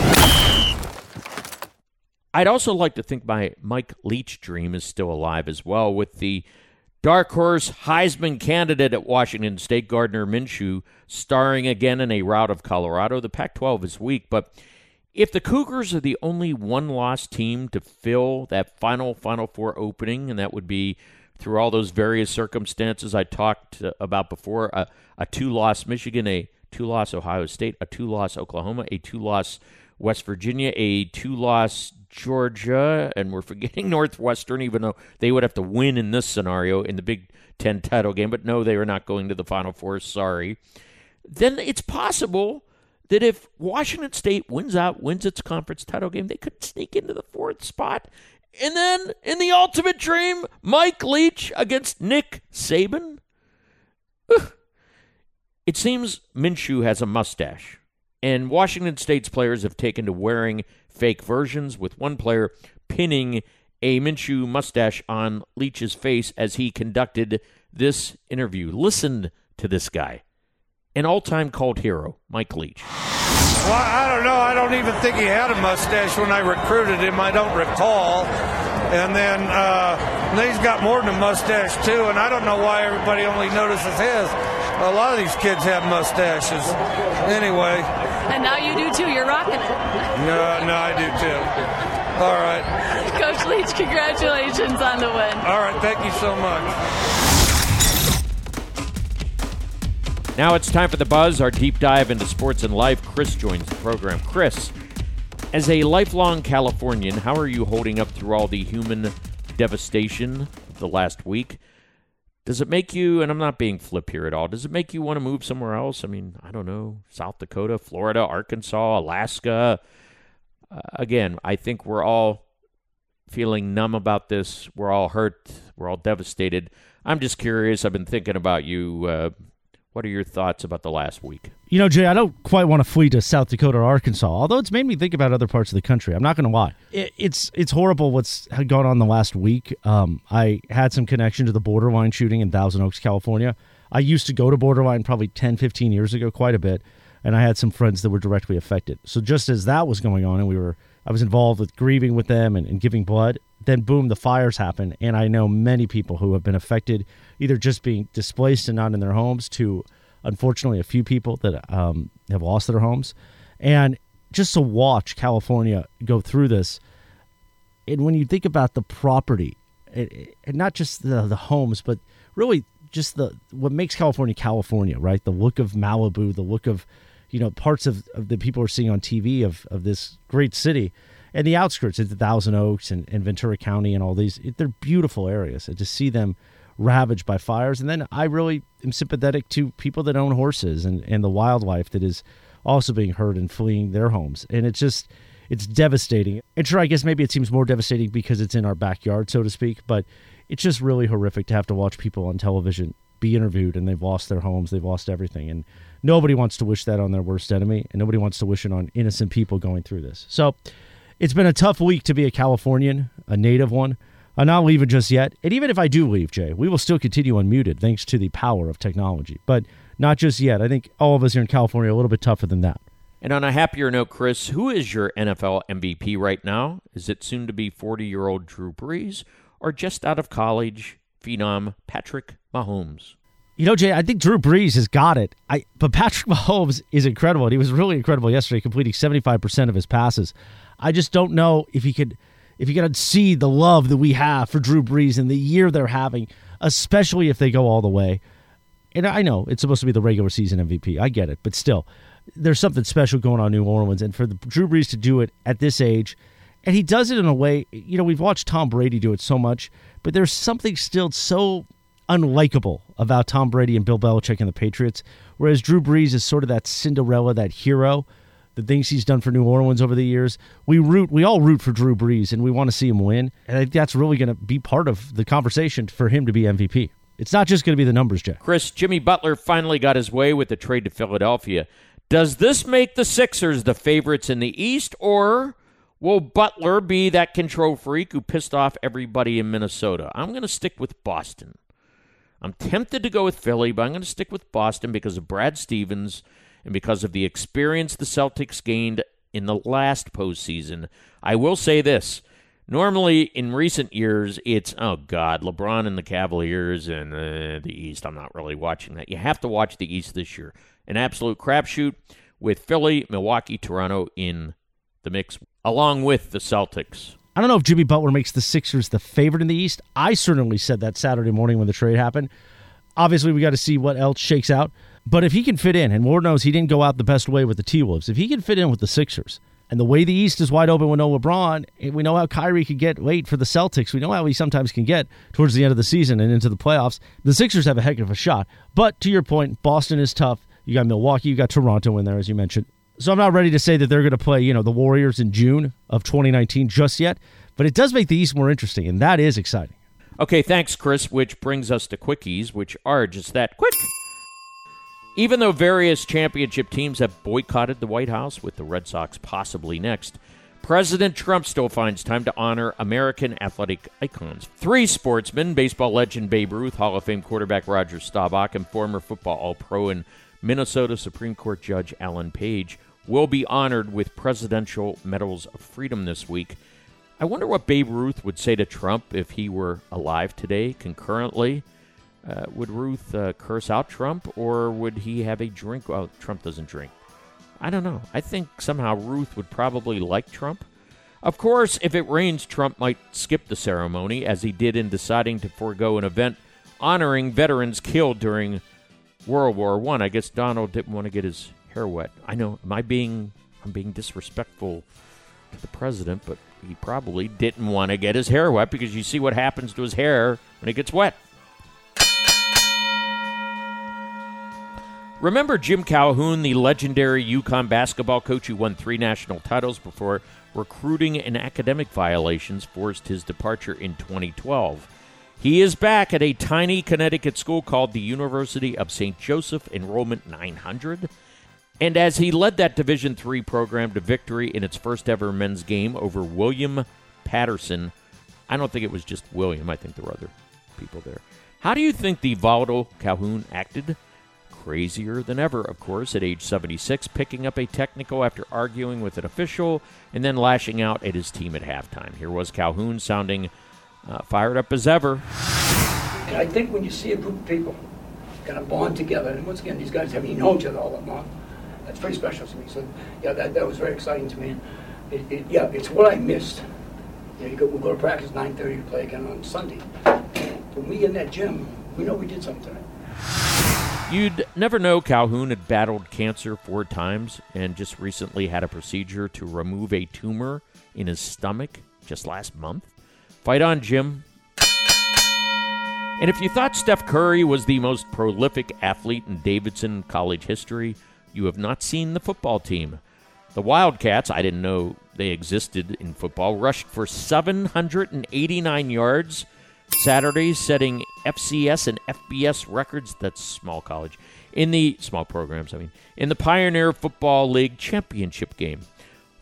I'd also like to think my Mike Leach dream is still alive as well, with the dark horse Heisman candidate at Washington State, Gardner Minshew, starring again in a rout of Colorado. The Pac-12 is weak, but if the Cougars are the only one-loss team to fill that Final Four opening, and that would be through all those various circumstances I talked about before, a 2-loss Michigan, a 2-loss Ohio State, a 2-loss Oklahoma, a 2-loss West Virginia, a 2-loss Georgia, and we're forgetting Northwestern, even though they would have to win in this scenario in the Big Ten title game, but no, they are not going to the Final Four, sorry. Then it's possible that if Washington State wins its conference title game, they could sneak into the 4th spot. And then, in the ultimate dream, Mike Leach against Nick Saban. It seems Minshew has a mustache, and Washington State's players have taken to wearing fake versions, with one player pinning a Minshew mustache on Leach's face as he conducted this interview. Listen to this guy. An all-time cult hero, Mike Leach. Well, I don't know. I don't even think he had a mustache when I recruited him. I don't recall. And then he's got more than a mustache, too, and I don't know why everybody only notices his. A lot of these kids have mustaches. Anyway. And now you do, too. You're rocking it. No, I do, too. All right. Coach Leach, congratulations on the win. All right. Thank you so much. Now it's time for The Buzz, our deep dive into sports and life. Chris joins the program. Chris, as a lifelong Californian, how are you holding up through all the human devastation of the last week? Does it make you, and I'm not being flip here at all, does it make you want to move somewhere else? I mean, I don't know, South Dakota, Florida, Arkansas, Alaska. Again, I think we're all feeling numb about this. We're all hurt. We're all devastated. I'm just curious. I've been thinking about you. What are your thoughts about the last week? You know, Jay, I don't quite want to flee to South Dakota or Arkansas, although it's made me think about other parts of the country. I'm not going to lie. It's horrible what's gone on the last week. I had some connection to the Borderline shooting in Thousand Oaks, California. I used to go to Borderline probably 10, 15 years ago, quite a bit, and I had some friends that were directly affected. So just as that was going on, and I was involved with grieving with them and giving blood, then boom, the fires happened, and I know many people who have been affected, either just being displaced and not in their homes, to unfortunately a few people that have lost their homes. And just to watch California go through this, and when you think about the property, and not just the homes, but really just what makes California California, right? The look of Malibu, the look of parts of the people are seeing on TV of this great city. And the outskirts into Thousand Oaks and Ventura County and all these, they're beautiful areas. And to see them ravaged by fires. And then I really am sympathetic to people that own horses and the wildlife that is also being hurt and fleeing their homes. And it's devastating. And sure, I guess maybe it seems more devastating because it's in our backyard, so to speak. But it's just really horrific to have to watch people on television be interviewed and they've lost their homes, they've lost everything. And nobody wants to wish that on their worst enemy. And nobody wants to wish it on innocent people going through this. So It's been a tough week to be a Californian, a native one. I'm not leaving just yet. And even if I do leave, Jay, we will still continue unmuted thanks to the power of technology. But not just yet. I think all of us here in California are a little bit tougher than that. And on a happier note, Chris, who is your NFL MVP right now? Is it soon to be 40-year-old Drew Brees or just out of college phenom Patrick Mahomes? You know, Jay, I think Drew Brees has got it. But Patrick Mahomes is incredible, and he was really incredible yesterday, completing 75% of his passes. I just don't know if you could see the love that we have for Drew Brees and the year they're having, especially if they go all the way. And I know it's supposed to be the regular season MVP. I get it. But still, there's something special going on in New Orleans. And for Drew Brees to do it at this age, and he does it in a way, you know, we've watched Tom Brady do it so much, but there's something still so unlikable about Tom Brady and Bill Belichick and the Patriots, whereas Drew Brees is sort of that Cinderella, that hero, the things he's done for New Orleans over the years. We all root for Drew Brees, and we want to see him win. And I think that's really going to be part of the conversation for him to be MVP. It's not just going to be the numbers, Jack. Chris, Jimmy Butler finally got his way with the trade to Philadelphia. Does this make the Sixers the favorites in the East, or will Butler be that control freak who pissed off everybody in Minnesota? I'm going to stick with Boston. I'm tempted to go with Philly, but I'm going to stick with Boston because of Brad Stevens and because of the experience the Celtics gained in the last postseason. I will say this. Normally, in recent years, it's, oh, God, LeBron and the Cavaliers and the East. I'm not really watching that. You have to watch the East this year. An absolute crapshoot with Philly, Milwaukee, Toronto in the mix, along with the Celtics. I don't know if Jimmy Butler makes the Sixers the favorite in the East. I certainly said that Saturday morning when the trade happened. Obviously, we got to see what else shakes out. But if he can fit in, and Lord knows he didn't go out the best way with the T-Wolves, if he can fit in with the Sixers, and the way the East is wide open with no LeBron, we know how Kyrie could get late for the Celtics. We know how he sometimes can get towards the end of the season and into the playoffs. The Sixers have a heck of a shot. But to your point, Boston is tough. You got Milwaukee, you got Toronto in there, as you mentioned. So I'm not ready to say that they're going to play, the Warriors in June of 2019 just yet. But it does make the East more interesting, and that is exciting. Okay, thanks, Chris, which brings us to quickies, which are just that quick. Even though various championship teams have boycotted the White House, with the Red Sox possibly next, President Trump still finds time to honor American athletic icons. 3 sportsmen, baseball legend Babe Ruth, Hall of Fame quarterback Roger Staubach, and former football All-Pro and Minnesota Supreme Court Judge Alan Page, will be honored with Presidential Medals of Freedom this week. I wonder what Babe Ruth would say to Trump if he were alive today concurrently. Would Ruth curse out Trump, or would he have a drink? Well, Trump doesn't drink. I don't know. I think somehow Ruth would probably like Trump. Of course, if it rains, Trump might skip the ceremony, as he did in deciding to forego an event honoring veterans killed during World War I. I guess Donald didn't want to get his hair wet. I know, I'm being disrespectful to the president, but he probably didn't want to get his hair wet, because you see what happens to his hair when it gets wet. Remember Jim Calhoun, the legendary UConn basketball coach who won 3 national titles before recruiting and academic violations forced his departure in 2012. He is back at a tiny Connecticut school called the University of St. Joseph, enrollment 900. And as he led that Division III program to victory in its first ever men's game over William Patterson, I don't think it was just William, I think there were other people there. How do you think the volatile Calhoun acted? Crazier than ever, of course, at age 76, picking up a technical after arguing with an official and then lashing out at his team at halftime. Here was Calhoun sounding fired up as ever. And I think when you see a group of people kind of bond together, and once again, these guys haven't known each other all that long, that's pretty special to me. So, yeah, that was very exciting to me. It's what I missed. We go to practice 9:30 to play again on Sunday. When we in that gym, we know we did something tonight. You'd never know Calhoun had battled cancer 4 times and just recently had a procedure to remove a tumor in his stomach just last month. Fight on, Jim. And if you thought Steph Curry was the most prolific athlete in Davidson college history, you have not seen the football team. The Wildcats, I didn't know they existed in football, rushed for 789 yards Saturday, setting FCS and FBS records. That's small college. In the small programs, in the Pioneer Football League championship game.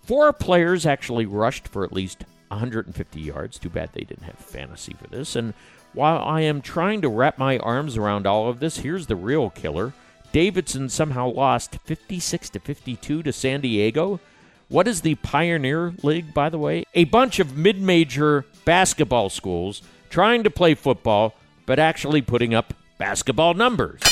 4 players actually rushed for at least 150 yards. Too bad they didn't have fantasy for this. And while I am trying to wrap my arms around all of this, here's the real killer. Davidson somehow lost 56-52 to San Diego. What is the Pioneer League, by the way? A bunch of mid-major basketball schools trying to play football, but actually putting up basketball numbers.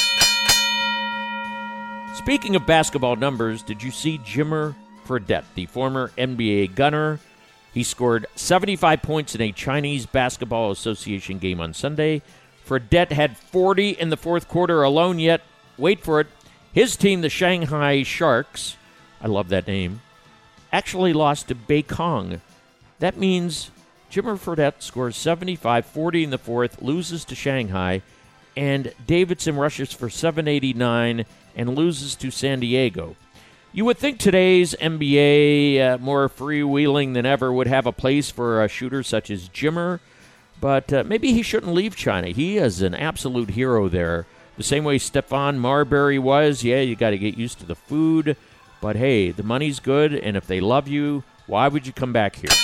Speaking of basketball numbers, did you see Jimmer Fredette, the former NBA gunner? He scored 75 points in a Chinese Basketball Association game on Sunday. Fredette had 40 in the fourth quarter alone, yet, wait for it, his team, the Shanghai Sharks, I love that name, actually lost to Beikong. That means Jimmer Fredette scores 75, 40 in the fourth, loses to Shanghai, and Davidson rushes for 789 and loses to San Diego. You would think today's NBA, more freewheeling than ever, would have a place for a shooter such as Jimmer, but maybe he shouldn't leave China. He is an absolute hero there. The same way Stephon Marbury was. Yeah, you got to get used to the food, but hey, the money's good, and if they love you, why would you come back here?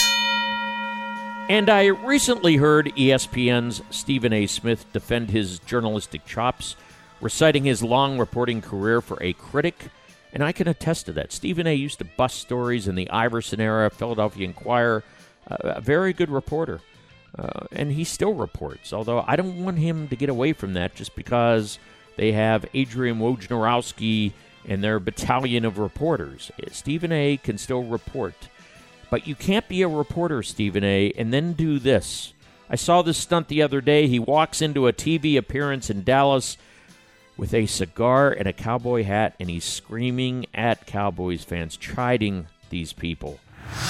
And I recently heard ESPN's Stephen A. Smith defend his journalistic chops, reciting his long reporting career for a critic, and I can attest to that. Stephen A. used to bust stories in the Iverson era, Philadelphia Inquirer, a very good reporter, and he still reports, although I don't want him to get away from that just because they have Adrian Wojnarowski and their battalion of reporters. Stephen A. can still report, but you can't be a reporter, Stephen A., and then do this. I saw this stunt the other day. He walks into a TV appearance in Dallas with a cigar and a cowboy hat, and he's screaming at Cowboys fans, chiding these people.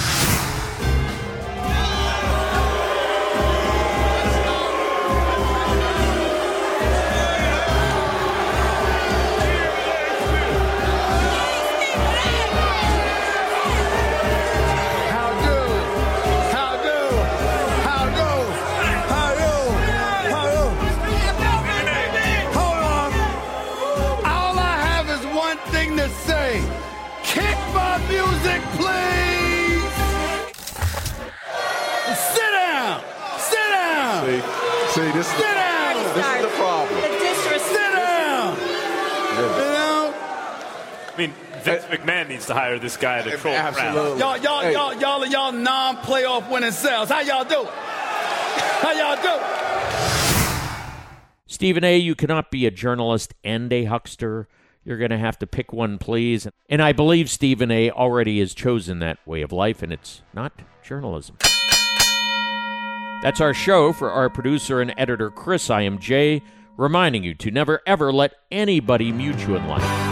This is the problem. The disrespect. Sit down. You know? I mean, Vince McMahon needs to hire this guy to troll Absolutely. y'all non-playoff winning selves. How y'all do? Stephen A., you cannot be a journalist and a huckster. You're going to have to pick one, please. And I believe Stephen A. already has chosen that way of life, and it's not journalism. That's our show. For our producer and editor, Chris, I am Jay, reminding you to never, ever let anybody mute you in life.